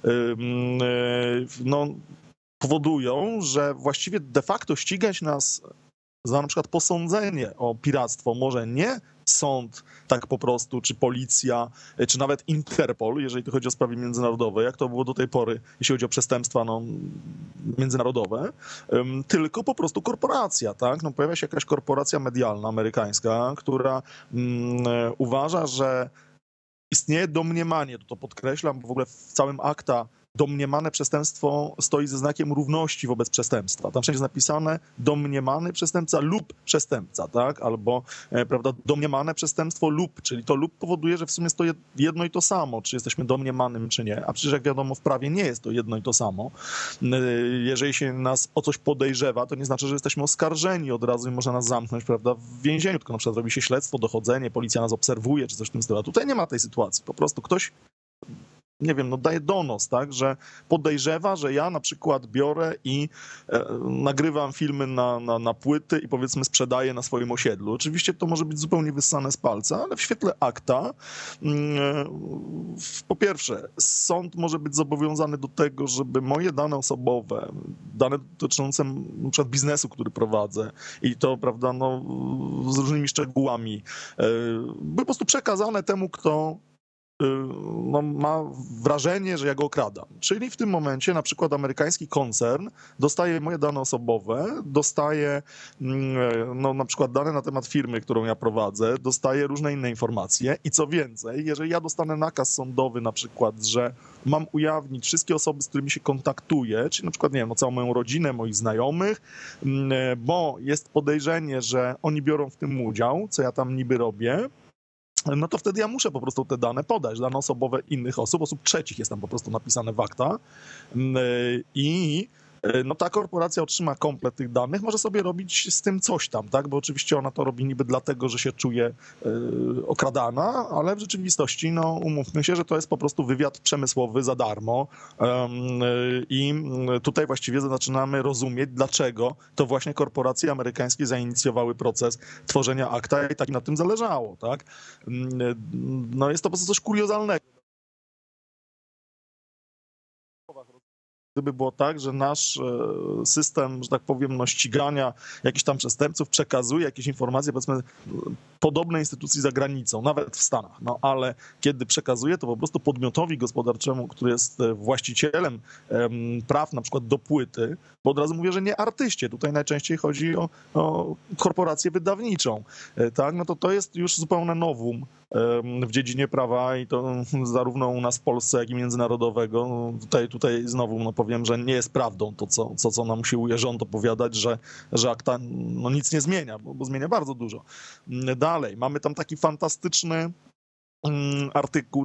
no, powodują, że właściwie de facto ścigać nas za na przykład posądzenie o piractwo może nie sąd tak po prostu, czy policja, czy nawet Interpol, jeżeli to chodzi o sprawy międzynarodowe, jak to było do tej pory, jeśli chodzi o przestępstwa no, międzynarodowe, tylko po prostu korporacja, tak? No, pojawia się jakaś korporacja medialna amerykańska, która uważa, że istnieje domniemanie, to podkreślam, bo w ogóle w całym akta domniemane przestępstwo stoi ze znakiem równości wobec przestępstwa. Tam wszędzie jest napisane domniemany przestępca lub przestępca, tak? Albo, prawda, domniemane przestępstwo lub, czyli to lub powoduje, że w sumie jest to jedno i to samo, czy jesteśmy domniemanym, czy nie. A przecież jak wiadomo w prawie nie jest to jedno i to samo. Jeżeli się nas o coś podejrzewa, to nie znaczy, że jesteśmy oskarżeni od razu i można nas zamknąć, prawda, w więzieniu, tylko na przykład robi się śledztwo, dochodzenie, policja nas obserwuje, czy coś w tym stylu. A tutaj nie ma tej sytuacji. Po prostu ktoś, nie wiem, no daje donos, tak, że podejrzewa, że ja na przykład biorę i nagrywam filmy na płyty i powiedzmy sprzedaję na swoim osiedlu. Oczywiście to może być zupełnie wyssane z palca, ale w świetle akta po pierwsze sąd może być zobowiązany do tego, żeby moje dane osobowe, dane dotyczące na przykład biznesu, który prowadzę i to, prawda, no, z różnymi szczegółami, były po prostu przekazane temu, kto no, ma wrażenie, że ja go okradam. Czyli w tym momencie na przykład amerykański koncern dostaje moje dane osobowe, dostaje no, na przykład dane na temat firmy, którą ja prowadzę, dostaje różne inne informacje i co więcej, jeżeli ja dostanę nakaz sądowy na przykład, że mam ujawnić wszystkie osoby, z którymi się kontaktuję, czyli na przykład, nie wiem, no, całą moją rodzinę, moich znajomych, bo jest podejrzenie, że oni biorą w tym udział, co ja tam niby robię, no to wtedy ja muszę po prostu te dane podać, dane osobowe innych osób trzecich jest tam po prostu napisane w akta i no ta korporacja otrzyma komplet tych danych, może sobie robić z tym coś tam, tak, bo oczywiście ona to robi niby dlatego, że się czuje okradana, ale w rzeczywistości, no umówmy się, że to jest po prostu wywiad przemysłowy za darmo i tutaj właściwie zaczynamy rozumieć, dlaczego to właśnie korporacje amerykańskie zainicjowały proces tworzenia akta i tak im na tym zależało, tak. No jest to po prostu coś kuriozalnego. Gdyby było tak, że nasz system, że tak powiem, no, ścigania jakichś tam przestępców przekazuje jakieś informacje, powiedzmy, podobne instytucji za granicą, nawet w Stanach, no ale kiedy przekazuje to po prostu podmiotowi gospodarczemu, który jest właścicielem praw na przykład do płyty, bo od razu mówię, że nie artyście, tutaj najczęściej chodzi o korporację wydawniczą, tak, no to jest już zupełne novum w dziedzinie prawa i to zarówno u nas w Polsce, jak i międzynarodowego. Tutaj znowu powiem, że nie jest prawdą to, co nam usiłuje rząd opowiadać, że akta nic nie zmienia, bo zmienia bardzo dużo. Dalej, mamy tam taki fantastyczny artykuł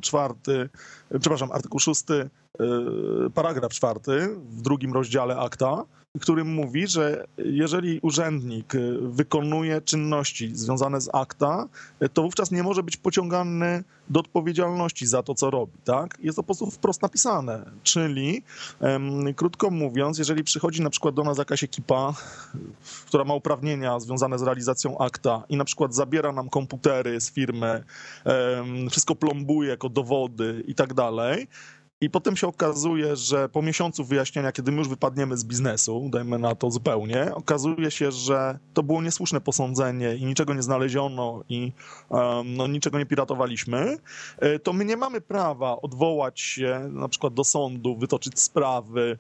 6, paragraf 4 w 2 rozdziale akta, w którym mówi, że jeżeli urzędnik wykonuje czynności związane z akta, to wówczas nie może być pociągany do odpowiedzialności za to, co robi. Tak? Jest to po prostu wprost napisane. Czyli, krótko mówiąc, jeżeli przychodzi na przykład do nas jakaś ekipa, która ma uprawnienia związane z realizacją akta i na przykład zabiera nam komputery z firmy, wszystko plombuje jako dowody i tak dalej, i potem się okazuje, że po miesiącu wyjaśnienia, kiedy my już wypadniemy z biznesu, dajmy na to zupełnie, okazuje się, że to było niesłuszne posądzenie i niczego nie znaleziono i niczego nie piratowaliśmy, to my nie mamy prawa odwołać się na przykład do sądu, wytoczyć sprawy,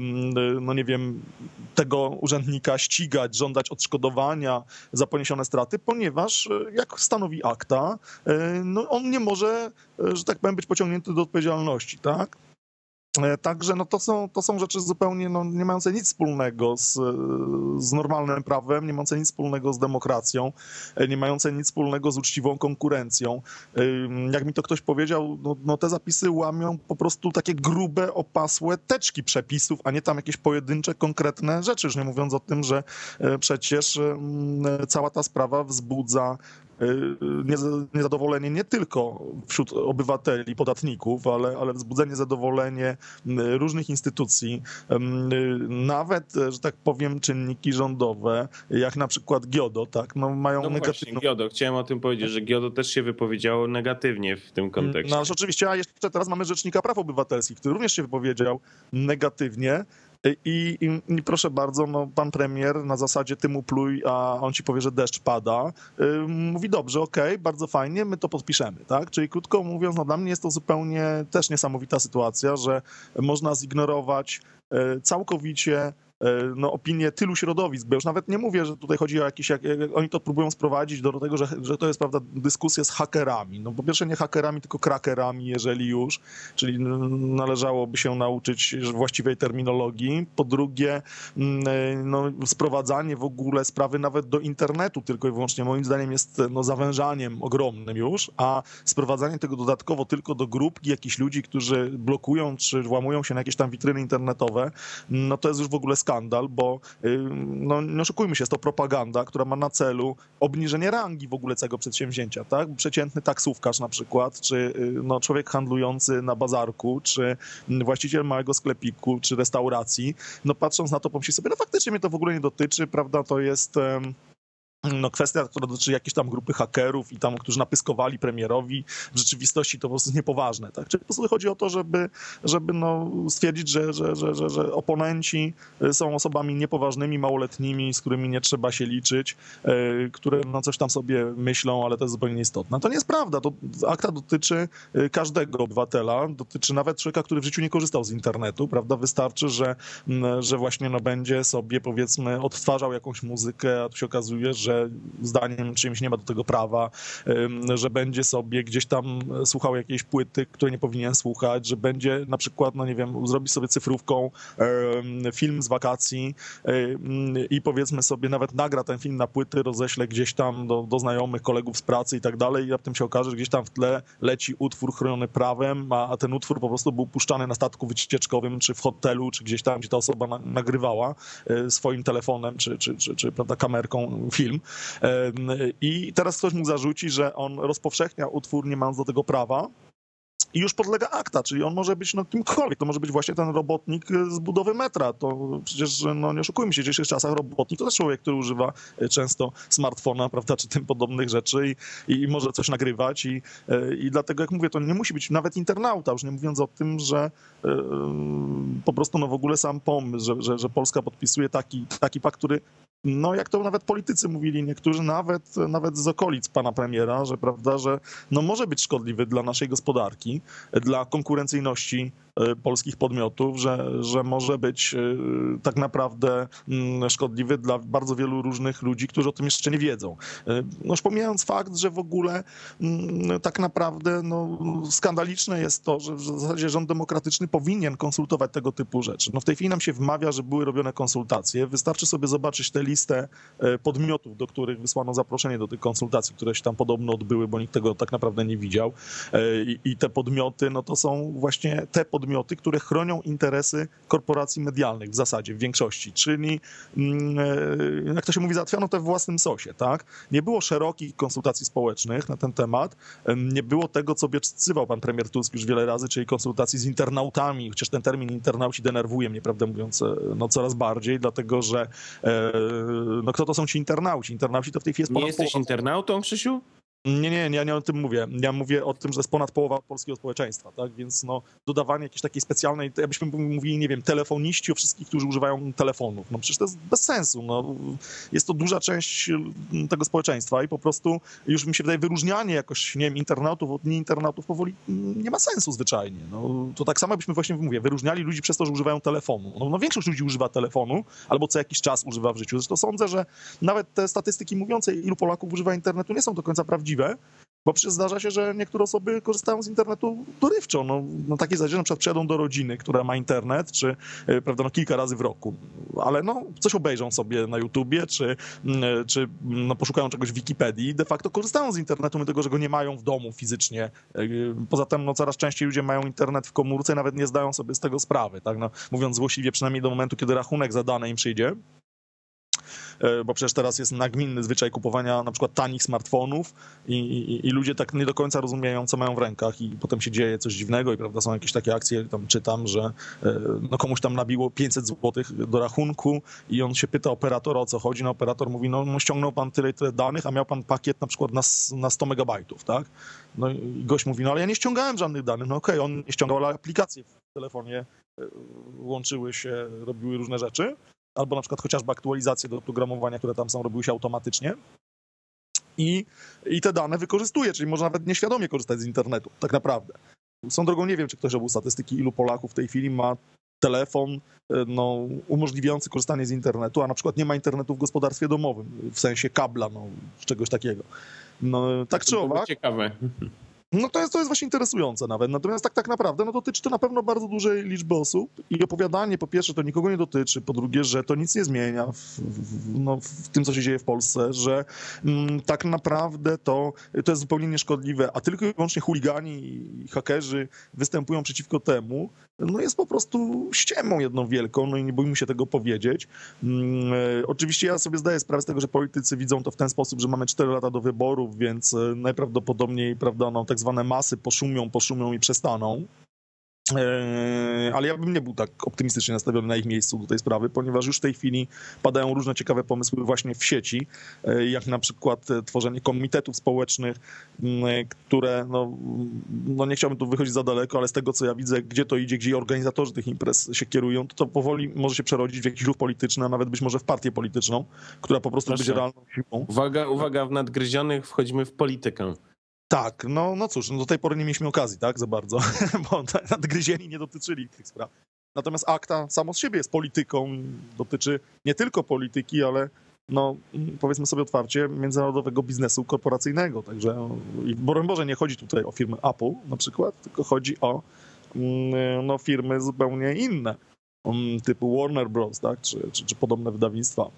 tego urzędnika ścigać, żądać odszkodowania za poniesione straty, ponieważ jak stanowi akta, on nie może, że tak powiem, być pociągnięty do odpowiedzialności, tak? Także to są rzeczy zupełnie nie mające nic wspólnego z normalnym prawem, nie mające nic wspólnego z demokracją, nie mające nic wspólnego z uczciwą konkurencją. Jak mi to ktoś powiedział, te zapisy łamią po prostu takie grube, opasłe teczki przepisów, a nie tam jakieś pojedyncze, konkretne rzeczy. Już nie mówiąc o tym, że przecież cała ta sprawa wzbudza niezadowolenie nie tylko wśród obywateli, podatników, ale wzbudzenie zadowolenie różnych instytucji, nawet, że tak powiem, czynniki rządowe, jak na przykład GIODO, tak, mają negatywną... Właśnie, GIODO. Chciałem o tym powiedzieć, że GIODO też się wypowiedziało negatywnie w tym kontekście. No, oczywiście, a jeszcze teraz mamy Rzecznika Praw Obywatelskich, który również się wypowiedział negatywnie. I proszę bardzo, pan premier na zasadzie ty mu pluj, a on ci powie, że deszcz pada, mówi dobrze, okej, bardzo fajnie, my to podpiszemy, tak? Czyli krótko mówiąc, dla mnie jest to zupełnie też niesamowita sytuacja, że można zignorować całkowicie opinię tylu środowisk, bo już nawet nie mówię, że tutaj chodzi o jakieś, jak oni to próbują sprowadzić do tego, że to jest, prawda, dyskusja z hakerami. Po pierwsze nie hakerami, tylko krakerami, jeżeli już, czyli należałoby się nauczyć właściwej terminologii. Po drugie, sprowadzanie w ogóle sprawy nawet do internetu tylko i wyłącznie moim zdaniem jest zawężaniem ogromnym już, a sprowadzanie tego dodatkowo tylko do grupki jakichś ludzi, którzy blokują czy włamują się na jakieś tam witryny internetowe, to jest już w ogóle skandal, bo nie oszukujmy się, jest to propaganda, która ma na celu obniżenie rangi w ogóle całego przedsięwzięcia, tak? Przeciętny taksówkarz na przykład, czy człowiek handlujący na bazarku, czy właściciel małego sklepiku, czy restauracji, patrząc na to, pomyśli sobie, faktycznie mnie to w ogóle nie dotyczy, prawda, to jest... kwestia, która dotyczy jakiejś tam grupy hakerów i tam, którzy napyskowali premierowi, w rzeczywistości to po prostu jest niepoważne. Tak? Czyli po prostu chodzi o to, żeby stwierdzić, że oponenci są osobami niepoważnymi, małoletnimi, z którymi nie trzeba się liczyć, które coś tam sobie myślą, ale to jest zupełnie nieistotne. To nie jest prawda. Akta dotyczy każdego obywatela, dotyczy nawet człowieka, który w życiu nie korzystał z internetu, prawda? Wystarczy, że właśnie będzie sobie, powiedzmy, odtwarzał jakąś muzykę, a tu się okazuje, że zdaniem czyimś nie ma do tego prawa, że będzie sobie gdzieś tam słuchał jakiejś płyty, której nie powinien słuchać, że będzie na przykład, zrobi sobie cyfrówką film z wakacji i powiedzmy sobie nawet nagra ten film na płyty, roześle gdzieś tam do znajomych, kolegów z pracy i tak dalej i potem się okaże, że gdzieś tam w tle leci utwór chroniony prawem, a ten utwór po prostu był puszczany na statku wycieczkowym, czy w hotelu, czy gdzieś tam, gdzie ta osoba nagrywała swoim telefonem, czy prawda, kamerką film. I teraz ktoś mu zarzuci, że on rozpowszechnia utwór, nie mając do tego prawa, i już podlega akta, czyli on może być kimkolwiek. To może być właśnie ten robotnik z budowy metra. To przecież, nie oszukujmy się, w dzisiejszych czasach robotnik to też człowiek, który używa często smartfona, prawda, czy tym podobnych rzeczy i może coś nagrywać. I dlatego, jak mówię, to nie musi być nawet internauta, już nie mówiąc o tym, że po prostu w ogóle sam pomysł, że Polska podpisuje taki pakt, który jak to nawet politycy mówili, niektórzy nawet z okolic pana premiera, że prawda, że może być szkodliwy dla naszej gospodarki, dla konkurencyjności polskich podmiotów, że może być tak naprawdę szkodliwy dla bardzo wielu różnych ludzi, którzy o tym jeszcze nie wiedzą. No już pomijając fakt, że w ogóle tak naprawdę skandaliczne jest to, że w zasadzie rząd demokratyczny powinien konsultować tego typu rzeczy. No w tej chwili nam się wmawia, że były robione konsultacje. Wystarczy sobie zobaczyć tę listę podmiotów, do których wysłano zaproszenie do tych konsultacji, które się tam podobno odbyły, bo nikt tego tak naprawdę nie widział. I te podmioty, no to są właśnie te podmioty, które chronią interesy korporacji medialnych w zasadzie, w większości. Czyli, jak to się mówi, załatwiano to w własnym sosie, tak? Nie było szerokich konsultacji społecznych na ten temat. Nie było tego, co obiecywał pan premier Tusk już wiele razy, czyli konsultacji z internautami, chociaż ten termin internauci denerwuje mnie, prawdę mówiąc, coraz bardziej, dlatego że kto to są ci internauci? Internauci to w tej chwili jest ponad Nie jesteś internautą, Krzysiu? Nie, ja nie o tym mówię. Ja mówię o tym, że jest ponad połowa polskiego społeczeństwa, tak? Więc dodawanie jakiejś takiej specjalnej, jakbyśmy mówili, nie wiem, telefoniści o wszystkich, którzy używają telefonów. No przecież to jest bez sensu. Jest to duża część tego społeczeństwa i po prostu już mi się wydaje wyróżnianie jakoś, nie wiem, internautów od nieinternatów powoli nie ma sensu zwyczajnie. To tak samo byśmy właśnie, wyróżniali ludzi przez to, że używają telefonu. Większość ludzi używa telefonu albo co jakiś czas używa w życiu. Zresztą sądzę, że nawet te statystyki mówiące, ilu Polaków używa internetu, nie są do końca prawdziwe, bo przecież zdarza się, że niektóre osoby korzystają z internetu dorywczo. Na takiej zasadzie, na przykład przyjadą do rodziny, która ma internet, czy prawda, kilka razy w roku, ale coś obejrzą sobie na YouTubie, czy poszukają czegoś w Wikipedii. De facto korzystają z internetu, mimo tego, że go nie mają w domu fizycznie. Poza tym coraz częściej ludzie mają internet w komórce i nawet nie zdają sobie z tego sprawy. Tak? Mówiąc złośliwie, przynajmniej do momentu, kiedy rachunek za dane im przyjdzie. Bo przecież teraz jest nagminny zwyczaj kupowania na przykład tanich smartfonów i ludzie tak nie do końca rozumieją, co mają w rękach i potem się dzieje coś dziwnego i prawda, są jakieś takie akcje, tam czytam, że komuś tam nabiło 500 zł do rachunku i on się pyta operatora, o co chodzi. Operator mówi, ściągnął pan tyle danych, a miał pan pakiet na przykład na 100 megabajtów, tak? I gość mówi, ale ja nie ściągałem żadnych danych. Okej, on nie ściągał, ale aplikacje w telefonie łączyły się, robiły różne rzeczy. Albo na przykład chociażby aktualizacje do oprogramowania, które tam są, robiły się automatycznie. I te dane wykorzystuje, czyli można nawet nieświadomie korzystać z internetu, tak naprawdę. Swoją drogą nie wiem, czy ktoś robił statystyki, ilu Polaków w tej chwili ma telefon umożliwiający korzystanie z internetu, a na przykład nie ma internetu w gospodarstwie domowym, w sensie kabla, czegoś takiego. Tak czy owak. Ciekawe. To jest właśnie interesujące nawet. Natomiast tak naprawdę dotyczy to na pewno bardzo dużej liczby osób i opowiadanie po pierwsze to nikogo nie dotyczy, po drugie, że to nic nie zmienia w tym, co się dzieje w Polsce, że tak naprawdę to jest zupełnie nieszkodliwe, a tylko i wyłącznie chuligani i hakerzy występują przeciwko temu, jest po prostu ściemą jedną wielką, i nie boimy się tego powiedzieć. Oczywiście ja sobie zdaję sprawę z tego, że politycy widzą to w ten sposób, że mamy 4 lata do wyborów, więc najprawdopodobniej, prawda, tak zwane masy poszumią i przestaną. Ale ja bym nie był tak optymistycznie nastawiony na ich miejscu do tej sprawy, ponieważ już w tej chwili padają różne ciekawe pomysły właśnie w sieci, jak na przykład tworzenie komitetów społecznych, które, nie chciałbym tu wychodzić za daleko, ale z tego, co ja widzę, gdzie to idzie, gdzie organizatorzy tych imprez się kierują, to powoli może się przerodzić w jakiś ruch polityczny, a nawet być może w partię polityczną, która po prostu będzie realną siłą. Uwaga, w Nadgryzionych wchodzimy w politykę. Tak, cóż, do tej pory nie mieliśmy okazji, tak, za bardzo, bo nadgryzieni nie dotyczyli tych spraw. Natomiast akta samo z siebie jest polityką, dotyczy nie tylko polityki, ale powiedzmy sobie otwarcie, międzynarodowego biznesu korporacyjnego. Także, broń Boże, nie chodzi tutaj o firmy Apple na przykład, tylko chodzi o firmy zupełnie inne, typu Warner Bros., tak, czy podobne wydawnictwa.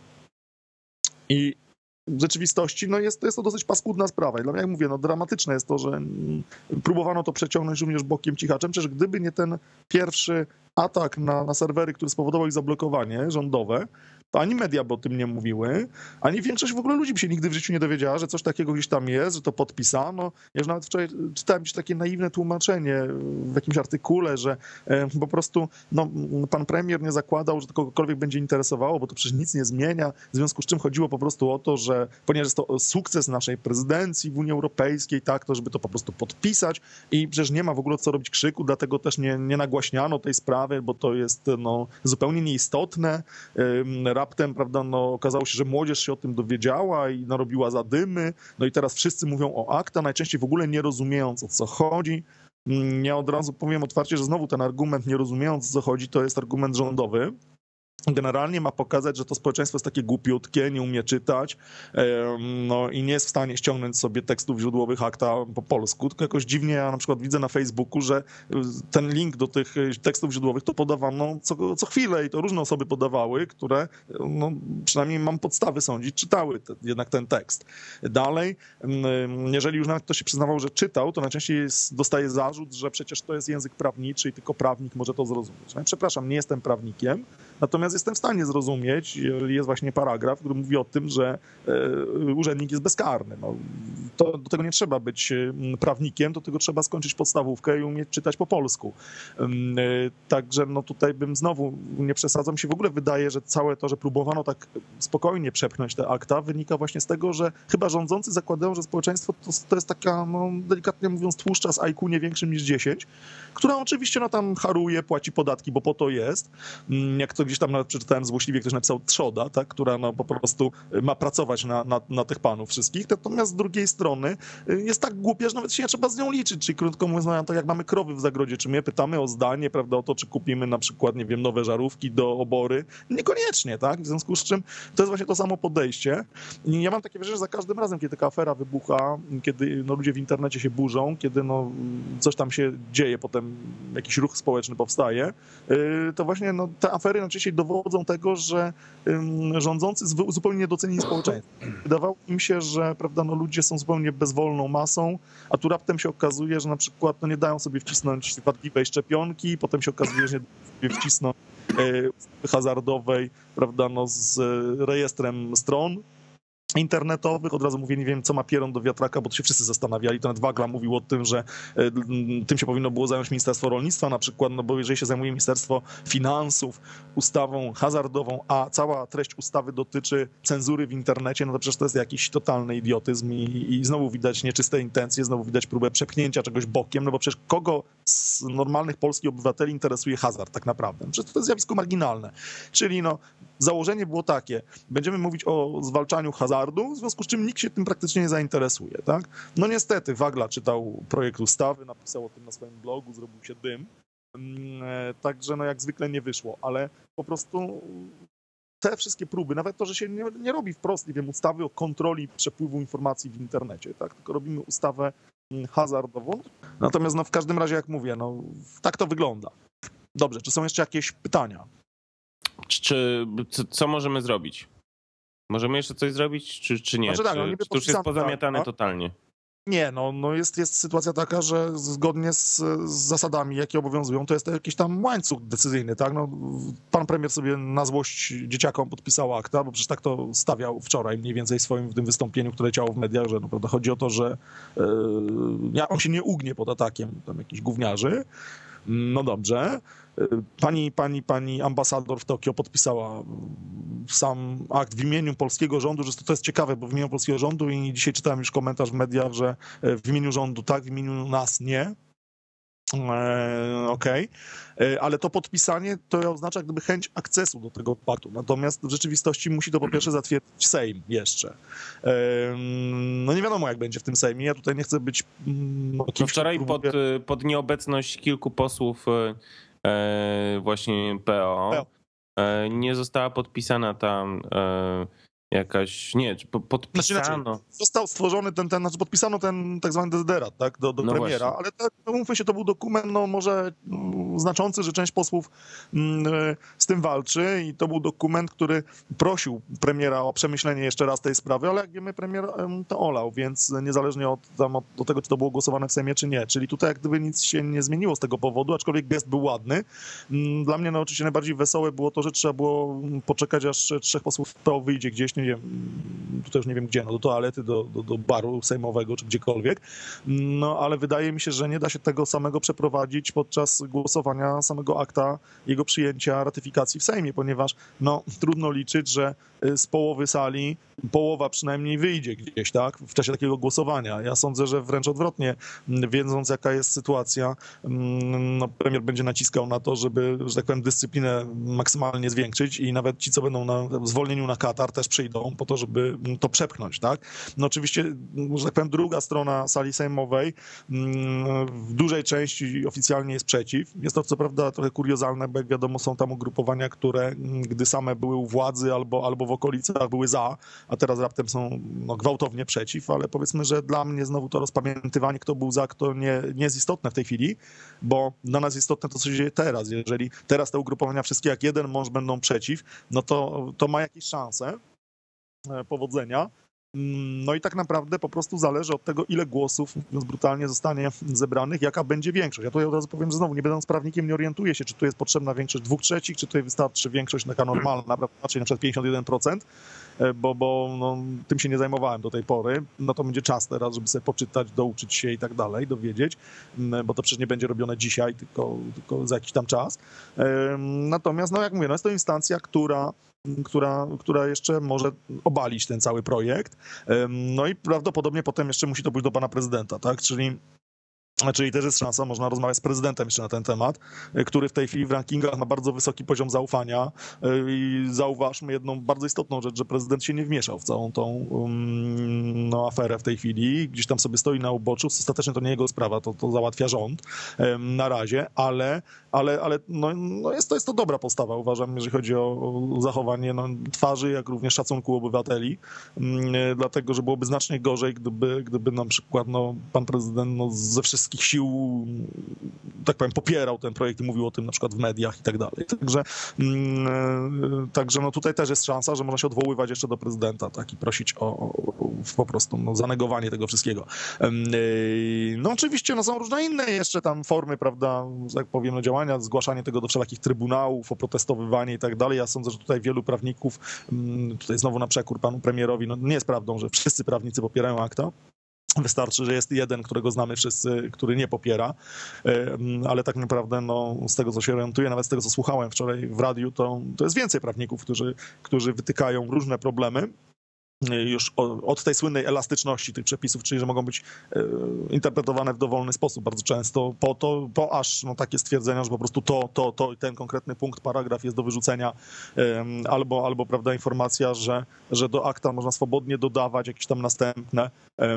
I w rzeczywistości jest to dosyć paskudna sprawa. I dla mnie, jak mówię, dramatyczne jest to, że próbowano to przeciągnąć również bokiem cichaczem. Przecież gdyby nie ten pierwszy atak na serwery, który spowodował ich zablokowanie rządowe, to ani media by o tym nie mówiły, ani większość w ogóle ludzi by się nigdy w życiu nie dowiedziała, że coś takiego gdzieś tam jest, że to podpisano. Ja już nawet wczoraj czytałem takie naiwne tłumaczenie w jakimś artykule, że po prostu pan premier nie zakładał, że to kogokolwiek będzie interesowało, bo to przecież nic nie zmienia, w związku z czym chodziło po prostu o to, że ponieważ jest to sukces naszej prezydencji w Unii Europejskiej, tak, to żeby to po prostu podpisać i przecież nie ma w ogóle co robić krzyku, dlatego też nie nagłaśniano tej sprawy, bo to jest zupełnie nieistotne. Raptem, prawda, okazało się, że młodzież się o tym dowiedziała i narobiła zadymy, i teraz wszyscy mówią o akta, najczęściej w ogóle nie rozumiejąc, o co chodzi. Ja od razu powiem otwarcie, że znowu ten argument, nie rozumiejąc o co chodzi, to jest argument rządowy. Generalnie ma pokazać, że to społeczeństwo jest takie głupiutkie, nie umie czytać, no i nie jest w stanie ściągnąć sobie tekstów źródłowych akta po polsku, tylko jakoś dziwnie ja na przykład widzę na Facebooku, że ten link do tych tekstów źródłowych to podawano co chwilę i to różne osoby podawały, które no, przynajmniej mam podstawy sądzić, czytały jednak ten tekst. Dalej, jeżeli już nawet ktoś się przyznawał, że czytał, to najczęściej dostaje zarzut, że przecież to jest język prawniczy i tylko prawnik może to zrozumieć. No, przepraszam, nie jestem prawnikiem, natomiast jestem w stanie zrozumieć, jeżeli jest właśnie paragraf, który mówi o tym, że urzędnik jest bezkarny. No, do tego nie trzeba być prawnikiem, do tego trzeba skończyć podstawówkę i umieć czytać po polsku. Także no tutaj bym znowu, nie przesadzam, się w ogóle wydaje, że całe to, że próbowano tak spokojnie przepchnąć te akta, wynika właśnie z tego, że chyba rządzący zakładają, że społeczeństwo to jest taka, no, delikatnie mówiąc, tłuszcza z IQ nie większym niż 10, która oczywiście no, tam haruje, płaci podatki, bo po to jest. Jak to gdzieś tam nawet przeczytałem złośliwie, ktoś napisał trzoda, tak, która no, po prostu ma pracować na tych panów wszystkich. Natomiast z drugiej strony jest tak głupia, że nawet się nie trzeba z nią liczyć. Czyli krótko mówiąc, no, tak jak mamy krowy w zagrodzie, czy my pytamy o zdanie, prawda, o to, czy kupimy na przykład, nie wiem, nowe żarówki do obory? Niekoniecznie, tak? W związku z czym to jest właśnie to samo podejście. I ja mam takie wrażenie, że za każdym razem, kiedy taka afera wybucha, kiedy no, ludzie w internecie się burzą, kiedy no, coś tam się dzieje, potem jakiś ruch społeczny powstaje, to właśnie no, te afery najczęściej dowodzą tego, że rządzący zupełnie nie docenili społeczeństwa. Wydawało im się, że prawda, no, ludzie są zupełnie bezwolną masą, a tu raptem się okazuje, że na przykład no, nie dają sobie wcisnąć wadliwej szczepionki, potem się okazuje, że nie dają sobie wcisnąć hazardowej, prawda, no, z rejestrem stron internetowych. Od razu mówię, nie wiem, co ma pieron do wiatraka, bo to się wszyscy zastanawiali. To nawet Wagla mówił o tym, że tym się powinno było zająć Ministerstwo Rolnictwa na przykład, no bo jeżeli się zajmuje Ministerstwo Finansów ustawą hazardową, a cała treść ustawy dotyczy cenzury w internecie, no to przecież to jest jakiś totalny idiotyzm i znowu widać nieczyste intencje, znowu widać próbę przepchnięcia czegoś bokiem, no bo przecież kogo z normalnych polskich obywateli interesuje hazard tak naprawdę? Przecież to jest zjawisko marginalne. Czyli no, założenie było takie, będziemy mówić o zwalczaniu hazardu, w związku z czym nikt się tym praktycznie nie zainteresuje, tak? No niestety Wagla czytał projekt ustawy, napisał o tym na swoim blogu, zrobił się dym, także no jak zwykle nie wyszło, ale po prostu te wszystkie próby, nawet to, że się nie robi wprost, nie wiem, ustawy o kontroli przepływu informacji w internecie, tak? Tylko robimy ustawę hazardową, natomiast no w każdym razie, jak mówię, no tak to wygląda. Dobrze, czy są jeszcze jakieś pytania? Co możemy zrobić? Możemy jeszcze coś zrobić, czy nie? Znaczy, tak, no, czy to już jest pozamiatane tak, totalnie? Nie, no jest sytuacja taka, że zgodnie z zasadami, jakie obowiązują, to jest jakiś tam łańcuch decyzyjny, tak? No, pan premier sobie na złość dzieciakom podpisał akta, bo przecież tak to stawiał wczoraj mniej więcej w swoim w tym wystąpieniu, które leciało w mediach, że no, prawda, chodzi o to, że on się nie ugnie pod atakiem tam jakichś gówniarzy. No dobrze. Pani ambasador w Tokio podpisała sam akt w imieniu polskiego rządu, że to jest ciekawe, bo w imieniu polskiego rządu i dzisiaj czytałem już komentarz w mediach, że w imieniu rządu tak, w imieniu nas nie. Okej. Ale to podpisanie to oznacza gdyby chęć akcesu do tego paktu. Natomiast w rzeczywistości musi to po pierwsze zatwierdzić Sejm jeszcze. No nie wiadomo jak będzie w tym Sejmie. Ja tutaj nie chcę być... Wczoraj pod nieobecność kilku posłów właśnie PO nie została podpisana tam jakaś, nie, podpisano. Został stworzony podpisano ten tak zwany dezyderat, tak, do no premiera, właśnie. Ale tak, no mówmy się, to był dokument, no może znaczący, że część posłów z tym walczy i to był dokument, który prosił premiera o przemyślenie jeszcze raz tej sprawy, ale jak wiemy, premier to olał, więc niezależnie od tego, czy to było głosowane w Sejmie, czy nie. Czyli tutaj jak gdyby nic się nie zmieniło z tego powodu, aczkolwiek gest był ładny. Dla mnie no oczywiście najbardziej wesołe było to, że trzeba było poczekać, aż 3 posłów PO wyjdzie gdzieś, nie wiem, tutaj już nie wiem gdzie, no do toalety, do baru sejmowego, czy gdziekolwiek, no ale wydaje mi się, że nie da się tego samego przeprowadzić podczas głosowania samego akta jego przyjęcia, ratyfikacji w Sejmie, ponieważ no trudno liczyć, że z połowy sali połowa przynajmniej wyjdzie gdzieś, tak, w czasie takiego głosowania. Ja sądzę, że wręcz odwrotnie, wiedząc jaka jest sytuacja, no premier będzie naciskał na to, żeby, że tak powiem, dyscyplinę maksymalnie zwiększyć i nawet ci, co będą na zwolnieniu na Katar, też przyjdą po to, żeby to przepchnąć, tak? No oczywiście, że tak powiem, druga strona sali sejmowej w dużej części oficjalnie jest przeciw. Jest to co prawda trochę kuriozalne, bo jak wiadomo są tam ugrupowania, które gdy same były u władzy albo w okolicach były za, a teraz raptem są gwałtownie przeciw, ale powiedzmy, że dla mnie znowu to rozpamiętywanie, kto był za, kto nie jest istotne w tej chwili, bo dla nas istotne to, co się dzieje teraz. Jeżeli teraz te ugrupowania wszystkie jak jeden mąż będą przeciw, no to ma jakieś szanse powodzenia. No i tak naprawdę po prostu zależy od tego, ile głosów, mówiąc brutalnie, zostanie zebranych, jaka będzie większość. Ja tutaj od razu powiem, że znowu, nie będąc prawnikiem, nie orientuję się, czy tu jest potrzebna większość 2/3, czy tutaj wystarczy większość taka normalna, raczej na przykład 51%, bo no, tym się nie zajmowałem do tej pory. No to będzie czas teraz, żeby sobie poczytać, douczyć się i tak dalej, dowiedzieć, bo to przecież nie będzie robione dzisiaj, tylko za jakiś tam czas. Natomiast, no jak mówię, no jest to instancja, która jeszcze może obalić ten cały projekt. No i prawdopodobnie potem jeszcze musi to pójść do pana prezydenta, tak? Czyli też jest szansa, można rozmawiać z prezydentem jeszcze na ten temat, który w tej chwili w rankingach ma bardzo wysoki poziom zaufania i zauważmy jedną bardzo istotną rzecz, że prezydent się nie wmieszał w całą tą aferę w tej chwili. Gdzieś tam sobie stoi na uboczu, ostatecznie to nie jego sprawa, to załatwia rząd na razie, ale jest to dobra postawa, uważam, jeżeli chodzi o zachowanie twarzy, jak również szacunku obywateli, dlatego, że byłoby znacznie gorzej, gdyby na przykład pan prezydent ze wszystkich sił, tak powiem, popierał ten projekt i mówił o tym na przykład w mediach i tak dalej. Także tutaj też jest szansa, że można się odwoływać jeszcze do prezydenta, tak, i prosić o po prostu zanegowanie tego wszystkiego. No oczywiście są różne inne jeszcze tam formy, prawda, jak powiem, działania, zgłaszanie tego do wszelakich trybunałów, oprotestowywanie i tak dalej. Ja sądzę, że tutaj wielu prawników, tutaj znowu na przekór panu premierowi, nie jest prawdą, że wszyscy prawnicy popierają akta. Wystarczy, że jest jeden, którego znamy wszyscy, który nie popiera, ale tak naprawdę z tego, co się orientuję, nawet z tego, co słuchałem wczoraj w radiu, to jest więcej prawników, którzy wytykają różne problemy już od tej słynnej elastyczności tych przepisów, czyli że mogą być interpretowane w dowolny sposób bardzo często, po aż takie stwierdzenia, że po prostu to i ten konkretny punkt, paragraf jest do wyrzucenia, albo prawda, informacja, że do akta można swobodnie dodawać jakieś tam następne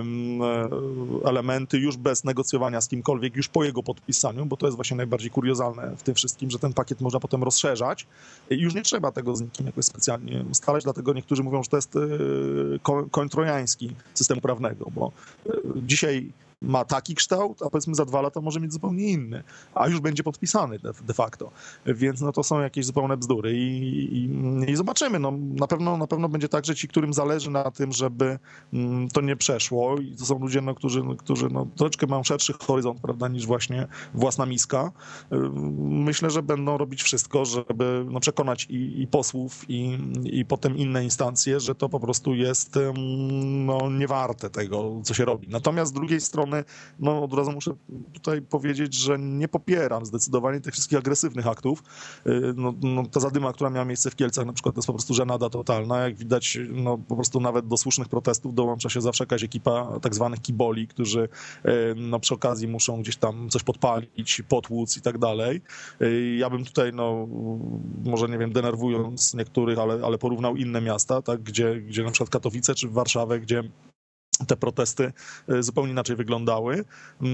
elementy już bez negocjowania z kimkolwiek, już po jego podpisaniu, bo to jest właśnie najbardziej kuriozalne w tym wszystkim, że ten pakiet można potem rozszerzać i już nie trzeba tego z nikim jakoś specjalnie ustalać, dlatego niektórzy mówią, że to jest koń trojański systemu prawnego, bo dzisiaj ma taki kształt, a powiedzmy za 2 lata może mieć zupełnie inny, a już będzie podpisany de facto. Więc to są jakieś zupełne bzdury i zobaczymy. Na pewno będzie tak, że ci, którym zależy na tym, żeby to nie przeszło, i to są ludzie, którzy troszeczkę mają szerszy horyzont, prawda, niż właśnie własna miska, myślę, że będą robić wszystko, żeby przekonać i posłów, i potem inne instancje, że to po prostu jest niewarte tego, co się robi. Natomiast z drugiej strony od razu muszę tutaj powiedzieć, że nie popieram zdecydowanie tych wszystkich agresywnych aktów. Ta zadyma, która miała miejsce w Kielcach na przykład, to jest po prostu żenada totalna. Jak widać, po prostu nawet do słusznych protestów dołącza się zawsze jakaś ekipa tak zwanych kiboli, którzy przy okazji muszą gdzieś tam coś podpalić, potłuc i tak dalej. Ja bym tutaj, może nie wiem, denerwując niektórych, ale porównał inne miasta, tak, gdzie na przykład Katowice czy Warszawę, gdzie te protesty zupełnie inaczej wyglądały.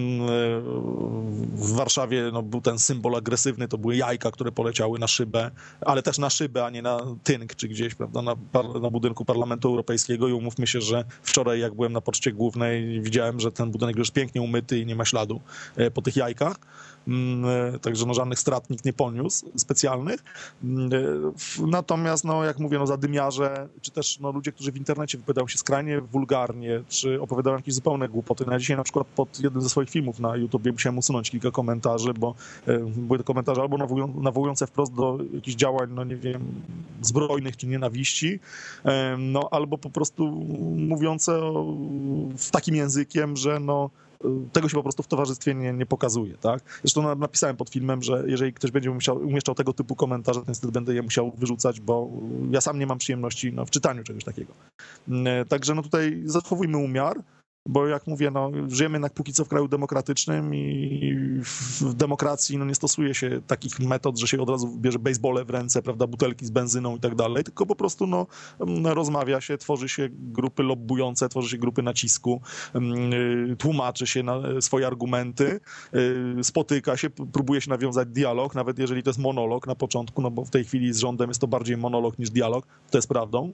W Warszawie był ten symbol agresywny, to były jajka, które poleciały na szybę, ale też na szybę, a nie na tynk, czy gdzieś, prawda, na budynku Parlamentu Europejskiego. I umówmy się, że wczoraj, jak byłem na Poczcie Głównej, widziałem, że ten budynek już pięknie umyty i nie ma śladu po tych jajkach. Także żadnych strat nikt nie poniósł specjalnych. Natomiast, jak mówię, zadymiarze, czy też ludzie, którzy w internecie wypowiadają się skrajnie wulgarnie, czy opowiadają jakieś zupełne głupoty. Ja dzisiaj na przykład pod jednym ze swoich filmów na YouTubie musiałem usunąć kilka komentarzy, bo były to komentarze albo nawołujące wprost do jakichś działań, nie wiem, zbrojnych czy nienawiści, albo po prostu mówiące takim językiem, że tego się po prostu w towarzystwie nie pokazuje, tak? Zresztą napisałem pod filmem, że jeżeli ktoś będzie umieszczał tego typu komentarze, to niestety będę je musiał wyrzucać, bo ja sam nie mam przyjemności w czytaniu czegoś takiego. Także tutaj zachowujmy umiar. bo jak mówię, no, żyjemy jednak póki co w kraju demokratycznym i w demokracji no, nie stosuje się takich metod, że się od razu bierze bejsbole w ręce, prawda, butelki z benzyną i tak dalej, tylko po prostu no, rozmawia się, tworzy się grupy lobbujące, tworzy się grupy nacisku, tłumaczy się na swoje argumenty, spotyka się, próbuje się nawiązać dialog, nawet jeżeli to jest monolog na początku, no bo w tej chwili z rządem jest to bardziej monolog niż dialog, to jest prawdą.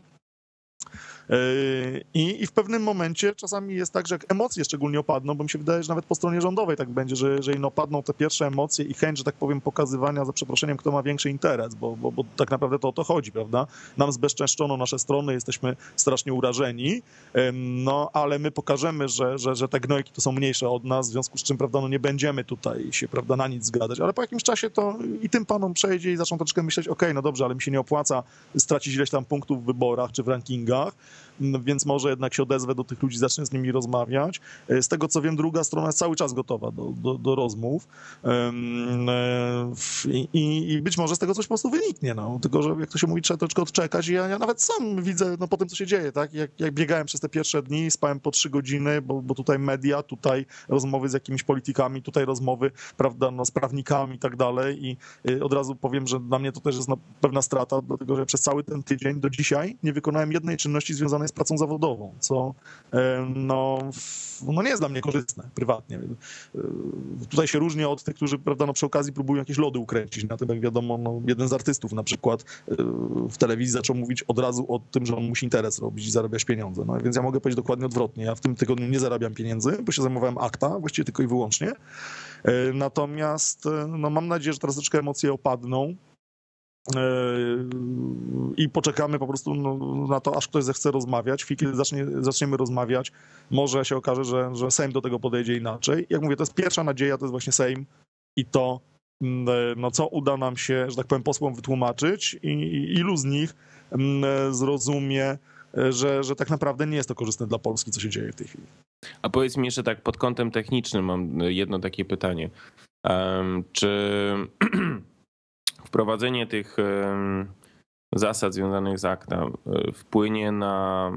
I w pewnym momencie czasami jest tak, że jak emocje szczególnie opadną, bo mi się wydaje, że nawet po stronie rządowej tak będzie, że jeżeli opadną te pierwsze emocje i chęć, że tak powiem, pokazywania za przeproszeniem, kto ma większy interes, bo tak naprawdę to o to chodzi, prawda? Nam zbezczeszczono nasze strony, jesteśmy strasznie urażeni, no ale my pokażemy, że te gnojki to są mniejsze od nas, w związku z czym, prawda, no nie będziemy tutaj się, prawda, na nic zgadzać, ale po jakimś czasie to i tym panom przejdzie i zaczną troszeczkę myśleć, okej, no dobrze, ale mi się nie opłaca stracić ileś tam punktów w wyborach czy w rankingach, więc może jednak się odezwę do tych ludzi, zacznę z nimi rozmawiać. Z tego co wiem, druga strona jest cały czas gotowa do rozmów i być może z tego coś po prostu wyniknie, no. Tylko że jak to się mówi, trzeba troszeczkę odczekać i ja nawet sam widzę no, po tym, co się dzieje, tak? Jak biegałem przez te pierwsze dni, spałem po 3 godziny, bo tutaj media, tutaj rozmowy z jakimiś politykami, tutaj rozmowy, prawda, no, z prawnikami i tak dalej i od razu powiem, że dla mnie to też jest no, pewna strata, dlatego że przez cały ten tydzień do dzisiaj nie wykonałem jednej czynności związanej z pracą zawodową, co no nie jest dla mnie korzystne prywatnie. Tutaj się różnię od tych, którzy, prawda, no przy okazji próbują jakieś lody ukręcić. Na tym, jak wiadomo, no, jeden z artystów na przykład w telewizji zaczął mówić od razu o tym, że on musi interes robić i zarabiać pieniądze. No więc ja mogę powiedzieć dokładnie odwrotnie. Ja w tym tygodniu nie zarabiam pieniędzy, bo się zajmowałem akta, właściwie tylko i wyłącznie. Natomiast no, mam nadzieję, że teraz troszeczkę emocje opadną i poczekamy po prostu na to, aż ktoś zechce rozmawiać. W chwili, kiedy zaczniemy rozmawiać, może się okaże, że Sejm do tego podejdzie inaczej. Jak mówię, to jest pierwsza nadzieja, to jest właśnie Sejm i to, no, co uda nam się, że tak powiem, posłom wytłumaczyć i ilu z nich zrozumie, że tak naprawdę nie jest to korzystne dla Polski, co się dzieje w tej chwili. A powiedz mi jeszcze tak, pod kątem technicznym mam jedno takie pytanie. Czy wprowadzenie tych zasad związanych z akta wpłynie na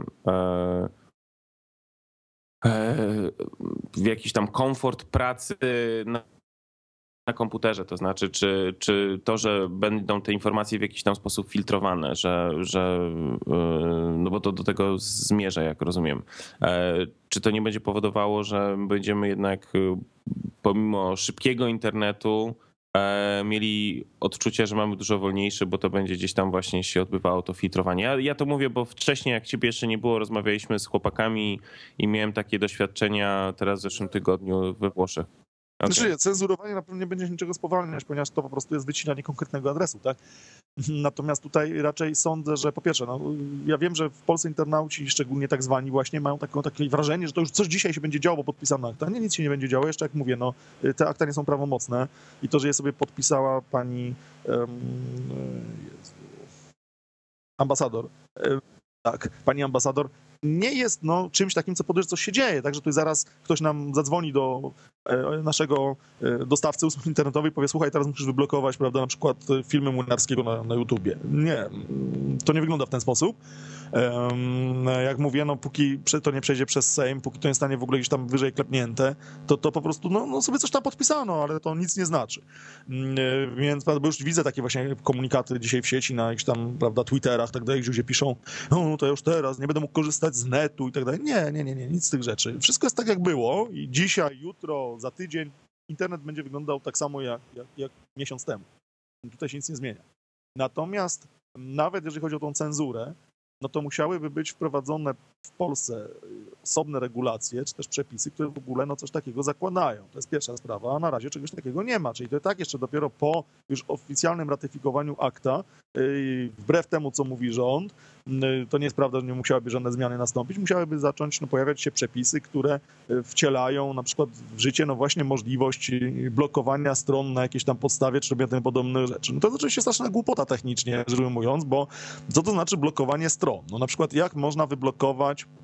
jakiś tam komfort pracy na komputerze? To znaczy, czy to, że będą te informacje w jakiś tam sposób filtrowane, że no bo to do tego zmierza, jak rozumiem. Czy to nie będzie powodowało, że będziemy jednak pomimo szybkiego internetu mieli odczucie, że mamy dużo wolniejszy, bo to będzie gdzieś tam właśnie się odbywało to filtrowanie. Ja to mówię, bo wcześniej, jak ciebie jeszcze nie było, rozmawialiśmy z chłopakami i miałem takie doświadczenia teraz w zeszłym tygodniu we Włoszech. Okay. Znaczy, cenzurowanie na pewno nie będzie niczego spowalniać, ponieważ to po prostu jest wycinanie konkretnego adresu, tak? Natomiast tutaj raczej sądzę, że po pierwsze, no, ja wiem, że w Polsce internauci, szczególnie tak zwani właśnie, mają takie wrażenie, że to już coś dzisiaj się będzie działo, bo podpisano akta. Nie, nic się nie będzie działo. Jeszcze jak mówię, no, te akta nie są prawomocne i to, że je sobie podpisała pani ambasador, tak, pani ambasador, nie jest no, czymś takim, co podejrzy, coś się dzieje. Także tu zaraz ktoś nam zadzwoni do naszego dostawcy usług internetowych i powie, słuchaj, teraz musisz wyblokować, prawda, na przykład filmy Młynarskiego na YouTubie. Nie, to nie wygląda w ten sposób. Jak mówię, no póki to nie przejdzie przez Sejm, póki to nie stanie w ogóle gdzieś tam wyżej klepnięte, to po prostu no sobie coś tam podpisano, ale to nic nie znaczy. Więc bo już widzę takie właśnie komunikaty dzisiaj w sieci, na jakichś tam, prawda, Twitterach, tak dalej, gdzie piszą, no to już teraz nie będę mógł korzystać z netu i tak dalej. Nie, nic z tych rzeczy. Wszystko jest tak, jak było i dzisiaj, jutro, za tydzień internet będzie wyglądał tak samo jak miesiąc temu. Tutaj się nic nie zmienia. Natomiast nawet jeżeli chodzi o tą cenzurę, no to musiałyby być wprowadzone w Polsce osobne regulacje, czy też przepisy, które w ogóle no coś takiego zakładają. To jest pierwsza sprawa, a na razie czegoś takiego nie ma. Czyli to tak jeszcze dopiero po już oficjalnym ratyfikowaniu akta, wbrew temu, co mówi rząd, to nie jest prawda, że nie musiałyby żadne zmiany nastąpić, musiałyby zacząć pojawiać się przepisy, które wcielają na przykład w życie no właśnie możliwość blokowania stron na jakiejś tam podstawie, czy robienia tym podobne rzeczy. No to jest oczywiście straszna głupota technicznie, rzecz ujmując, bo co to znaczy blokowanie stron? No na przykład jak można wyblokować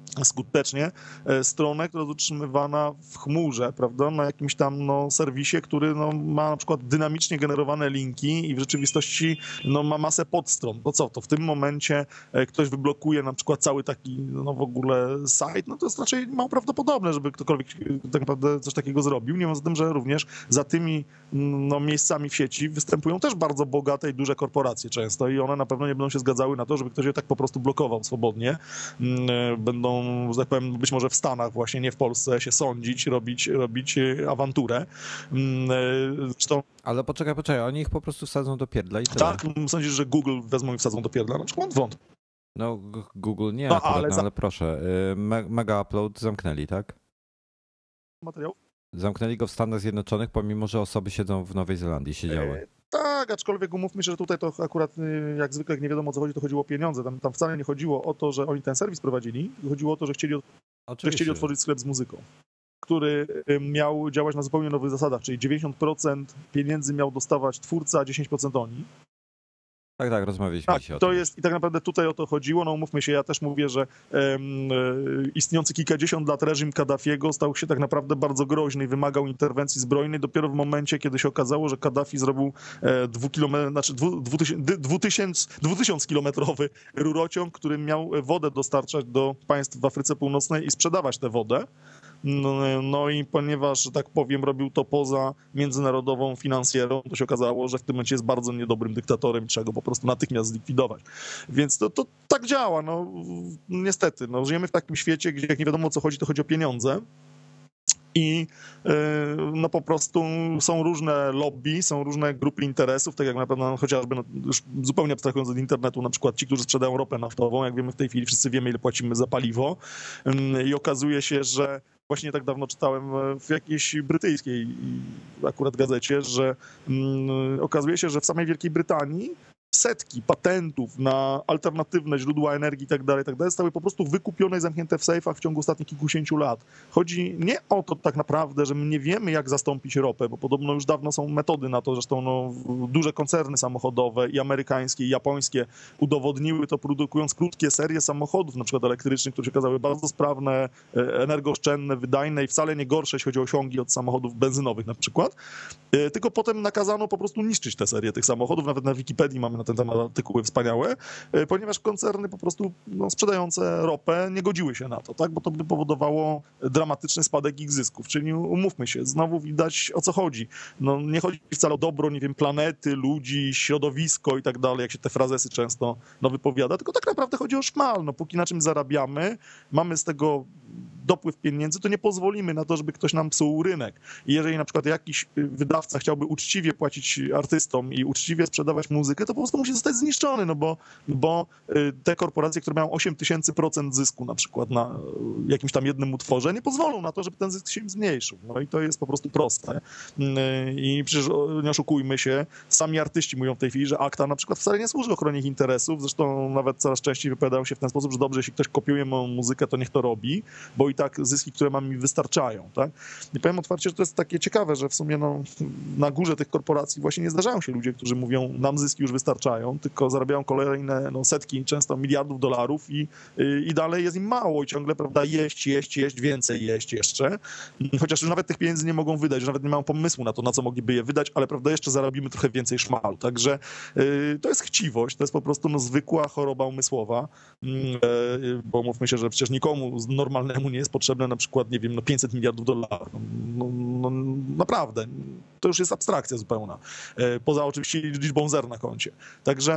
skutecznie stronę, która jest utrzymywana w chmurze, prawda, na jakimś tam serwisie, który ma na przykład dynamicznie generowane linki i w rzeczywistości ma masę podstron. To co? To w tym momencie ktoś wyblokuje na przykład cały taki w ogóle site, to jest raczej mało prawdopodobne, żeby ktokolwiek tak naprawdę coś takiego zrobił. Nie mówiąc o tym, że również za tymi miejscami w sieci występują też bardzo bogate i duże korporacje często i one na pewno nie będą się zgadzały na to, żeby ktoś je tak po prostu blokował swobodnie. Będą, że tak powiem, być może w Stanach właśnie, nie w Polsce, się sądzić, robić awanturę. Zresztą... Ale poczekaj, oni ich po prostu wsadzą do pierdla i tyle. Tak, sądzisz, że Google wezmą i wsadzą do pierdla? Na przykład wątpię. No Google nie akurat, ale proszę. Mega Upload zamknęli, tak? Materiał? Zamknęli go w Stanach Zjednoczonych, pomimo że osoby siedzą w Nowej Zelandii, siedziały. Tak, aczkolwiek umówmy się, że tutaj to akurat jak zwykle, jak nie wiadomo o co chodzi, to chodziło o pieniądze. Tam wcale nie chodziło o to, że oni ten serwis prowadzili, chodziło o to, że chcieli otworzyć sklep z muzyką, który miał działać na zupełnie nowych zasadach, czyli 90% pieniędzy miał dostawać twórca, a 10% oni. Tak, rozmawialiśmy dzisiaj o to tym. jest i tak naprawdę tutaj o to chodziło. Umówmy się, ja też mówię, że istniejący kilkadziesiąt lat reżim Kaddafiego stał się tak naprawdę bardzo groźny i wymagał interwencji zbrojnej dopiero w momencie, kiedy się okazało, że Kaddafi zrobił 2000-kilometrowy rurociąg, który miał wodę dostarczać do państw w Afryce Północnej i sprzedawać tę wodę. I ponieważ, że tak powiem, robił to poza międzynarodową finansjerą, to się okazało, że w tym momencie jest bardzo niedobrym dyktatorem i trzeba go po prostu natychmiast zlikwidować. Więc to tak działa. Niestety, żyjemy w takim świecie, gdzie jak nie wiadomo o co chodzi, to chodzi o pieniądze. I po prostu są różne lobby, są różne grupy interesów, tak jak na pewno chociażby, już zupełnie abstrahując od internetu, na przykład ci, którzy sprzedają ropę naftową, jak wiemy w tej chwili, wszyscy wiemy, ile płacimy za paliwo i okazuje się, że właśnie tak dawno czytałem w jakiejś brytyjskiej akurat gazecie, że okazuje się, że w samej Wielkiej Brytanii setki patentów na alternatywne źródła energii i tak dalej, zostały po prostu wykupione i zamknięte w sejfach w ciągu ostatnich kilkudziesięciu lat. Chodzi nie o to tak naprawdę, że my nie wiemy, jak zastąpić ropę, bo podobno już dawno są metody na to, zresztą duże koncerny samochodowe i amerykańskie, i japońskie udowodniły to, produkując krótkie serie samochodów, na przykład elektrycznych, które się okazały bardzo sprawne, energooszczędne, wydajne i wcale nie gorsze, jeśli chodzi o osiągi od samochodów benzynowych na przykład. Tylko potem nakazano po prostu niszczyć te serie tych samochodów, nawet na Wikipedii mamy na ten temat artykuły wspaniałe, ponieważ koncerny po prostu sprzedające ropę nie godziły się na to, tak? Bo to by powodowało dramatyczny spadek ich zysków. Czyli umówmy się, znowu widać o co chodzi. Nie chodzi wcale o dobro, nie wiem, planety, ludzi, środowisko i tak dalej, jak się te frazesy często wypowiada, tylko tak naprawdę chodzi o szmal. Póki na czym zarabiamy, mamy z tego dopływ pieniędzy, to nie pozwolimy na to, żeby ktoś nam psuł rynek. I jeżeli na przykład jakiś wydawca chciałby uczciwie płacić artystom i uczciwie sprzedawać muzykę, to po prostu musi zostać zniszczony, bo te korporacje, które mają 8000% zysku na przykład na jakimś tam jednym utworze, nie pozwolą na to, żeby ten zysk się im zmniejszył. I to jest po prostu proste. I przecież nie oszukujmy się, sami artyści mówią w tej chwili, że akta na przykład wcale nie służy ochronie ich interesów, zresztą nawet coraz częściej wypowiadają się w ten sposób, że dobrze, jeśli ktoś kopiuje moją muzykę, to niech to robi, bo i tak zyski, które mam, mi wystarczają. Tak? I powiem otwarcie, że to jest takie ciekawe, że w sumie na górze tych korporacji właśnie nie zdarzają się ludzie, którzy mówią, nam zyski już wystarczają, tylko zarabiają kolejne setki, często miliardów dolarów i dalej jest im mało i ciągle, prawda, jeść, więcej jeść jeszcze, chociaż już nawet tych pieniędzy nie mogą wydać, że nawet nie mają pomysłu na to, na co mogliby je wydać, ale prawda, jeszcze zarobimy trochę więcej szmalu. Także to jest chciwość, to jest po prostu zwykła choroba umysłowa, bo mówmy się, że przecież nikomu normalnemu nie jest potrzebne na przykład, nie wiem, 500 miliardów dolarów. Naprawdę. To już jest abstrakcja zupełna. Poza oczywiście liczbą zer na koncie. Także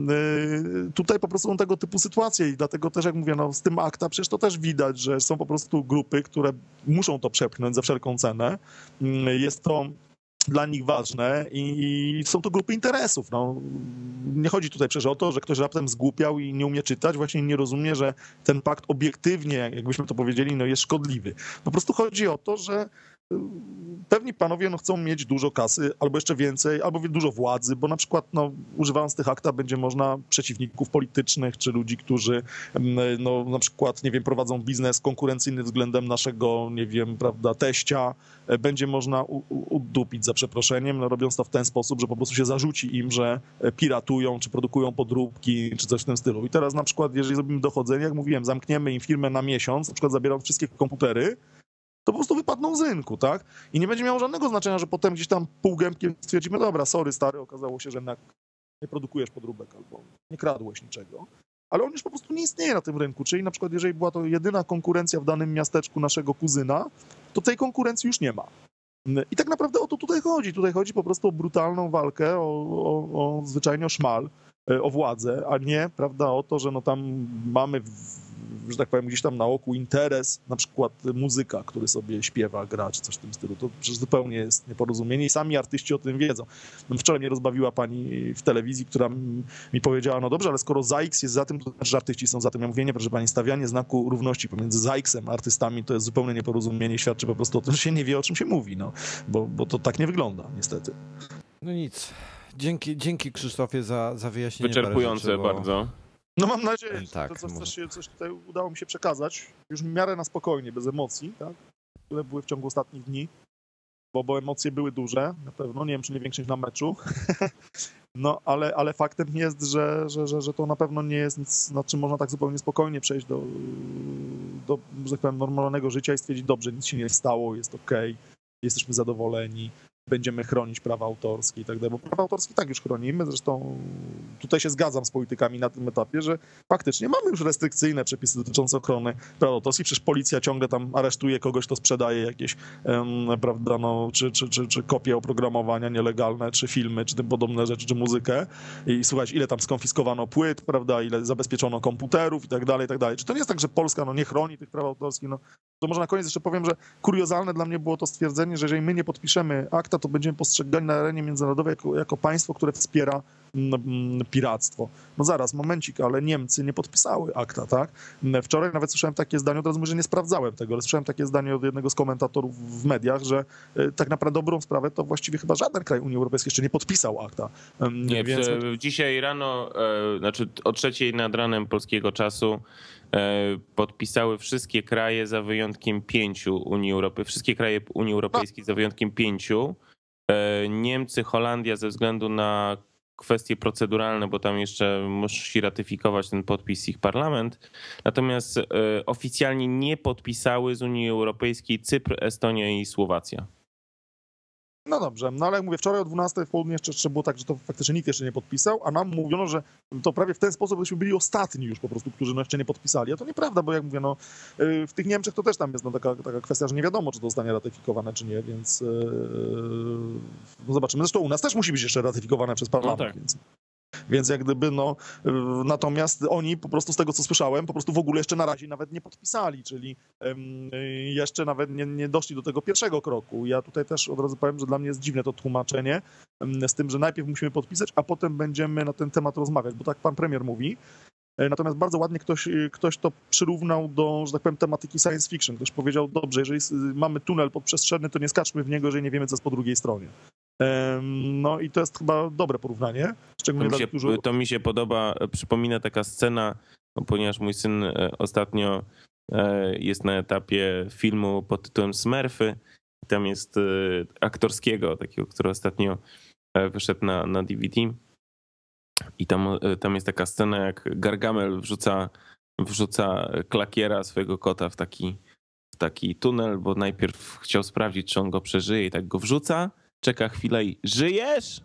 tutaj po prostu są tego typu sytuacje i dlatego też, jak mówię, z tym akta przecież to też widać, że są po prostu grupy, które muszą to przepchnąć za wszelką cenę. Jest to dla nich ważne i są to grupy interesów. Nie chodzi tutaj przecież o to, że ktoś raptem zgłupiał i nie umie czytać, właśnie nie rozumie, że ten pakt obiektywnie, jakbyśmy to powiedzieli, jest szkodliwy. Po prostu chodzi o to, że pewni panowie chcą mieć dużo kasy, albo jeszcze więcej, albo dużo władzy, bo na przykład używając tych akta będzie można przeciwników politycznych, czy ludzi, którzy na przykład, nie wiem, prowadzą biznes konkurencyjny względem naszego, nie wiem, prawda, teścia, będzie można udupić za przeproszeniem, robiąc to w ten sposób, że po prostu się zarzuci im, że piratują, czy produkują podróbki, czy coś w tym stylu. I teraz na przykład, jeżeli zrobimy dochodzenie, jak mówiłem, zamkniemy im firmę na miesiąc, na przykład zabierając wszystkie komputery, to po prostu wypadną z rynku, tak? I nie będzie miało żadnego znaczenia, że potem gdzieś tam półgębkiem stwierdzimy, dobra, sorry stary, okazało się, że jednak nie produkujesz podróbek albo nie kradłeś niczego. Ale on już po prostu nie istnieje na tym rynku, czyli na przykład jeżeli była to jedyna konkurencja w danym miasteczku naszego kuzyna, to tej konkurencji już nie ma. I tak naprawdę o to tutaj chodzi. Tutaj chodzi po prostu o brutalną walkę, zwyczajnie o szmal, o władzę, a nie, prawda, o to, że tam mamy, że tak powiem, gdzieś tam na oku interes, na przykład muzyka, który sobie śpiewa, gra, czy coś w tym stylu. To przecież zupełnie jest nieporozumienie i sami artyści o tym wiedzą. Wczoraj mnie rozbawiła pani w telewizji, która mi powiedziała, no dobrze, ale skoro ZAIKS jest za tym, to znaczy, że artyści są za tym. Ja mówię, nie, proszę pani, stawianie znaku równości pomiędzy ZAIKS-em a artystami to jest zupełnie nieporozumienie, świadczy po prostu o tym, że się nie wie, o czym się mówi, bo to tak nie wygląda, niestety. No nic. Dzięki Krzysztofie za wyjaśnienie. Wyczerpujące rzeczy, bardzo. No mam nadzieję, tak, że coś tutaj udało mi się przekazać, już w miarę na spokojnie, bez emocji, tak? Które były w ciągu ostatnich dni, bo emocje były duże, na pewno, nie wiem, czy nie większe niż na meczu, no ale faktem jest, że to na pewno nie jest nic, nad czym można tak zupełnie spokojnie przejść do że tak powiem, normalnego życia i stwierdzić, dobrze, nic się nie stało, jest okej, jesteśmy zadowoleni, będziemy chronić prawa autorskie i tak dalej, bo prawa autorskie tak już chronimy, zresztą tutaj się zgadzam z politykami na tym etapie, że faktycznie mamy już restrykcyjne przepisy dotyczące ochrony praw autorskich, przecież policja ciągle tam aresztuje kogoś, kto sprzedaje jakieś, prawda, czy kopie oprogramowania nielegalne, czy filmy, czy tym podobne rzeczy, czy muzykę i słuchać, ile tam skonfiskowano płyt, prawda, ile zabezpieczono komputerów i tak dalej, i tak dalej. Czy to nie jest tak, że Polska nie chroni tych praw autorskich? To może na koniec jeszcze powiem, że kuriozalne dla mnie było to stwierdzenie, że jeżeli my nie podpiszemy akta, to będziemy postrzegani na arenie międzynarodowej jako państwo, które wspiera piractwo. No zaraz, momencik, ale Niemcy nie podpisały akta, tak? Wczoraj nawet słyszałem takie zdanie, od razu mówię, że nie sprawdzałem tego, ale słyszałem takie zdanie od jednego z komentatorów w mediach, że tak naprawdę dobrą sprawę to właściwie chyba żaden kraj Unii Europejskiej jeszcze nie podpisał akta. Nie, więc... Dzisiaj rano, znaczy o 3:00 nad ranem polskiego czasu podpisały wszystkie kraje za wyjątkiem 5 Unii Europejskiej, wszystkie kraje Unii Europejskiej za wyjątkiem 5. Niemcy, Holandia ze względu na kwestie proceduralne, bo tam jeszcze musi ratyfikować ten podpis ich parlament. Natomiast oficjalnie nie podpisały z Unii Europejskiej Cypr, Estonia i Słowacja. No dobrze, no ale jak mówię, wczoraj o 12:00 w południe jeszcze było tak, że to faktycznie nikt jeszcze nie podpisał, a nam mówiono, że to prawie w ten sposób, byśmy byli ostatni już po prostu, którzy jeszcze nie podpisali. A to nieprawda, bo jak mówię, w tych Niemczech to też tam jest taka kwestia, że nie wiadomo, czy to zostanie ratyfikowane, czy nie, więc zobaczymy. Zresztą u nas też musi być jeszcze ratyfikowane przez parlament, no tak. Więc jak gdyby, natomiast oni po prostu z tego, co słyszałem, po prostu w ogóle jeszcze na razie nawet nie podpisali, czyli jeszcze nawet nie doszli do tego pierwszego kroku. Ja tutaj też od razu powiem, że dla mnie jest dziwne to tłumaczenie z tym, że najpierw musimy podpisać, a potem będziemy na ten temat rozmawiać, bo tak pan premier mówi. Natomiast bardzo ładnie ktoś to przyrównał do, że tak powiem, tematyki science fiction. Ktoś powiedział, dobrze, jeżeli mamy tunel podprzestrzenny, to nie skaczmy w niego, jeżeli nie wiemy, co jest po drugiej stronie. No i to jest chyba dobre porównanie. To mi się podoba, przypomina taka scena, ponieważ mój syn ostatnio jest na etapie filmu pod tytułem Smurfy. Tam jest aktorskiego, takiego, który ostatnio wyszedł na DVD. I tam jest taka scena, jak Gargamel wrzuca klakiera, swojego kota w taki tunel, bo najpierw chciał sprawdzić, czy on go przeżyje i tak go wrzuca, czeka chwilę i żyjesz?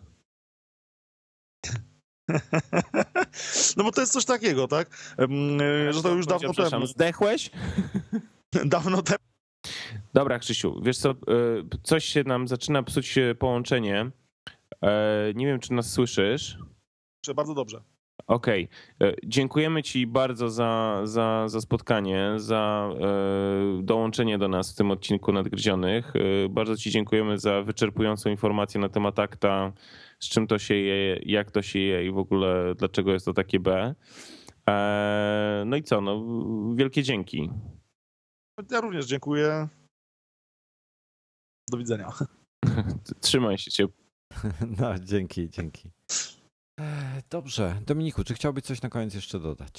No bo to jest coś takiego, tak? Że to już dawno temu. Zdechłeś? Dawno temu. Dobra, Krzysiu, wiesz co, coś się nam zaczyna psuć połączenie. Nie wiem, czy nas słyszysz. Bardzo dobrze. Okej. Dziękujemy ci bardzo za spotkanie, za dołączenie do nas w tym odcinku Nadgryzionych. Bardzo ci dziękujemy za wyczerpującą informację na temat akta, z czym to się je, jak to się je i w ogóle dlaczego jest to takie B. No i co, wielkie dzięki. Ja również dziękuję. Do widzenia. Trzymaj się ciepło. No, dzięki. Dobrze. Dominiku, czy chciałbyś coś na koniec jeszcze dodać?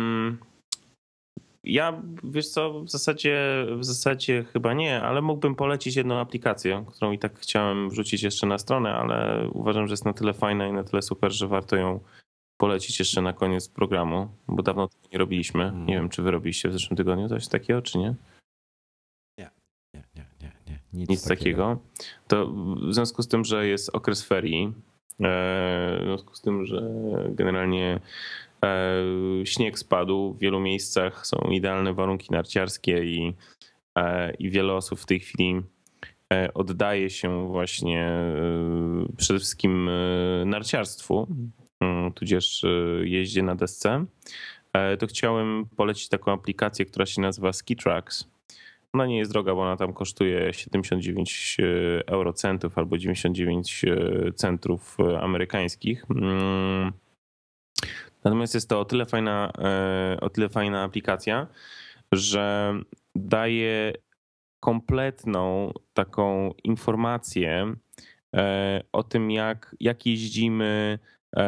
Ja, wiesz co, w zasadzie chyba nie, ale mógłbym polecić jedną aplikację, którą i tak chciałem wrzucić jeszcze na stronę, ale uważam, że jest na tyle fajna i na tyle super, że warto ją polecić jeszcze na koniec programu, bo dawno tego nie robiliśmy. Nie wiem, czy wy robiliście w zeszłym tygodniu coś takiego, czy nie? Nie. Nic takiego. To w związku z tym, że jest okres ferii, w związku z tym, że generalnie śnieg spadł w wielu miejscach, są idealne warunki narciarskie i wiele osób w tej chwili oddaje się właśnie przede wszystkim narciarstwu, tudzież jeździe na desce, to chciałem polecić taką aplikację, która się nazywa Skitrax. Ona nie jest droga, bo ona tam kosztuje 79 eurocentów albo 99 centów amerykańskich. Natomiast jest to o tyle fajna aplikacja, że daje kompletną taką informację o tym, jak jeździmy,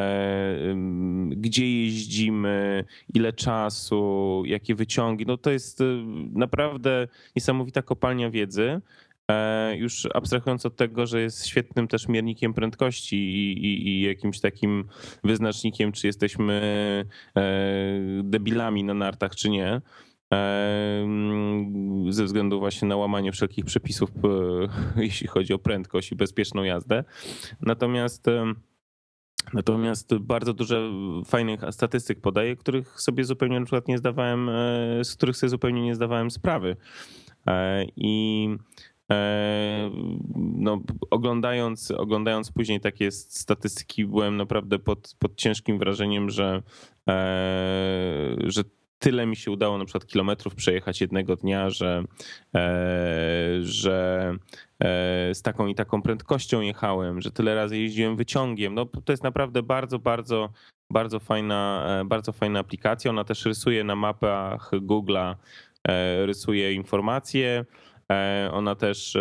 gdzie jeździmy, ile czasu, jakie wyciągi. No to jest naprawdę niesamowita kopalnia wiedzy. Już abstrahując od tego, że jest świetnym też miernikiem prędkości i jakimś takim wyznacznikiem, czy jesteśmy debilami na nartach, czy nie, ze względu właśnie na łamanie wszelkich przepisów, jeśli chodzi o prędkość i bezpieczną jazdę. Natomiast bardzo dużo fajnych statystyk podaje, z których sobie zupełnie nie zdawałem sprawy. I no, oglądając później takie statystyki, byłem naprawdę pod ciężkim wrażeniem, że tyle mi się udało na przykład kilometrów przejechać jednego dnia, że z taką i taką prędkością jechałem, że tyle razy jeździłem wyciągiem. No, to jest naprawdę bardzo fajna aplikacja. Ona też rysuje na mapach Google'a, rysuje informacje. Ona też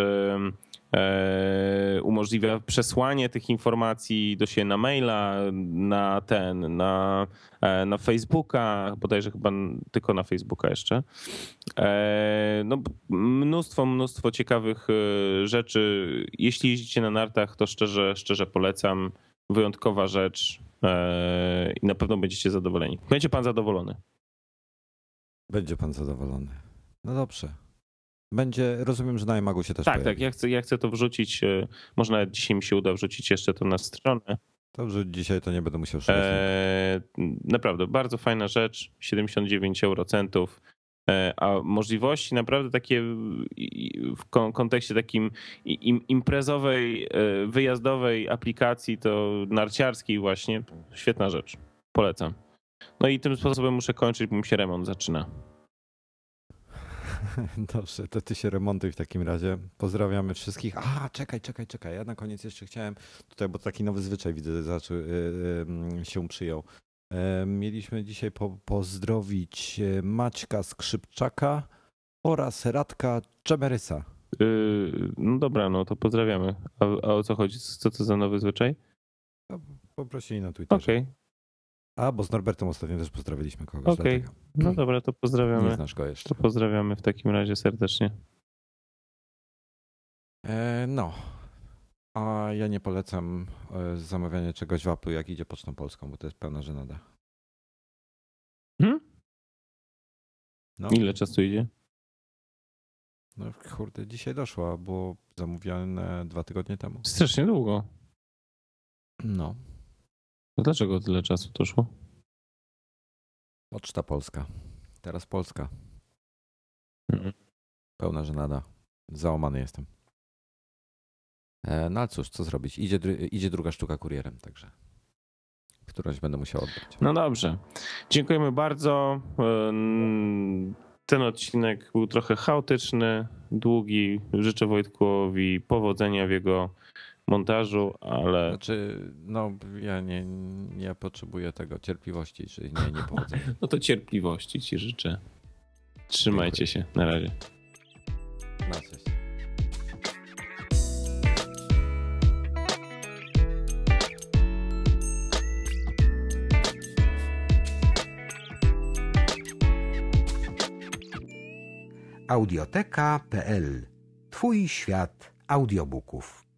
umożliwia przesłanie tych informacji do siebie na maila, na Facebooka, bodajże chyba tylko na Facebooka jeszcze. No, mnóstwo ciekawych rzeczy. Jeśli jeździcie na nartach, to szczerze polecam. Wyjątkowa rzecz i na pewno będziecie zadowoleni. Będzie pan zadowolony. Będzie pan zadowolony. No dobrze. Rozumiem, że na iMagu się też pojawi. Tak, ja chcę to wrzucić. Może nawet dzisiaj mi się uda wrzucić jeszcze to na stronę. Dobrze, dzisiaj to nie będę musiał szukać. Naprawdę, bardzo fajna rzecz. 79 eurocentów. A możliwości naprawdę takie w kontekście takim imprezowej, wyjazdowej aplikacji, to narciarskiej właśnie. Świetna rzecz. Polecam. No i tym sposobem muszę kończyć, bo mi się remont zaczyna. Dobrze, to ty się remontuj w takim razie. Pozdrawiamy wszystkich. Czekaj. Ja na koniec jeszcze chciałem tutaj, bo taki nowy zwyczaj widzę, się przyjął. Mieliśmy dzisiaj pozdrowić Maćka Skrzypczaka oraz Radka Czemerysa. No dobra, no to pozdrawiamy. A o co chodzi? Co to za nowy zwyczaj? Poprosili na Twitterze. Okej. Bo z Norbertem ostatnio też pozdrawiliśmy kogoś. Okej. No dobra, to pozdrawiamy. Nie znasz go jeszcze. To pozdrawiamy w takim razie serdecznie. No. A ja nie polecam zamawiania czegoś w Apple, jak idzie Pocztą Polską, bo to jest pełna żenada. No. Ile czasu idzie? No kurde, dzisiaj doszło, było zamówione 2 tygodnie temu. Strasznie długo. No. To dlaczego tyle czasu to szło? Poczta Polska. Teraz Polska. Pełna żenada. Załamany jestem. No ale cóż, co zrobić? Idzie druga sztuka kurierem, także którąś będę musiał oddać. No dobrze. Dziękujemy bardzo. Ten odcinek był trochę chaotyczny, długi. Życzę Wojtkowi powodzenia w jego montażu, ale... Znaczy, no ja potrzebuję tego cierpliwości, czyli nie powodzenia. No to cierpliwości ci życzę. Trzymajcie się. Na razie. Na cześć. Audioteka.pl. Twój świat audiobooków.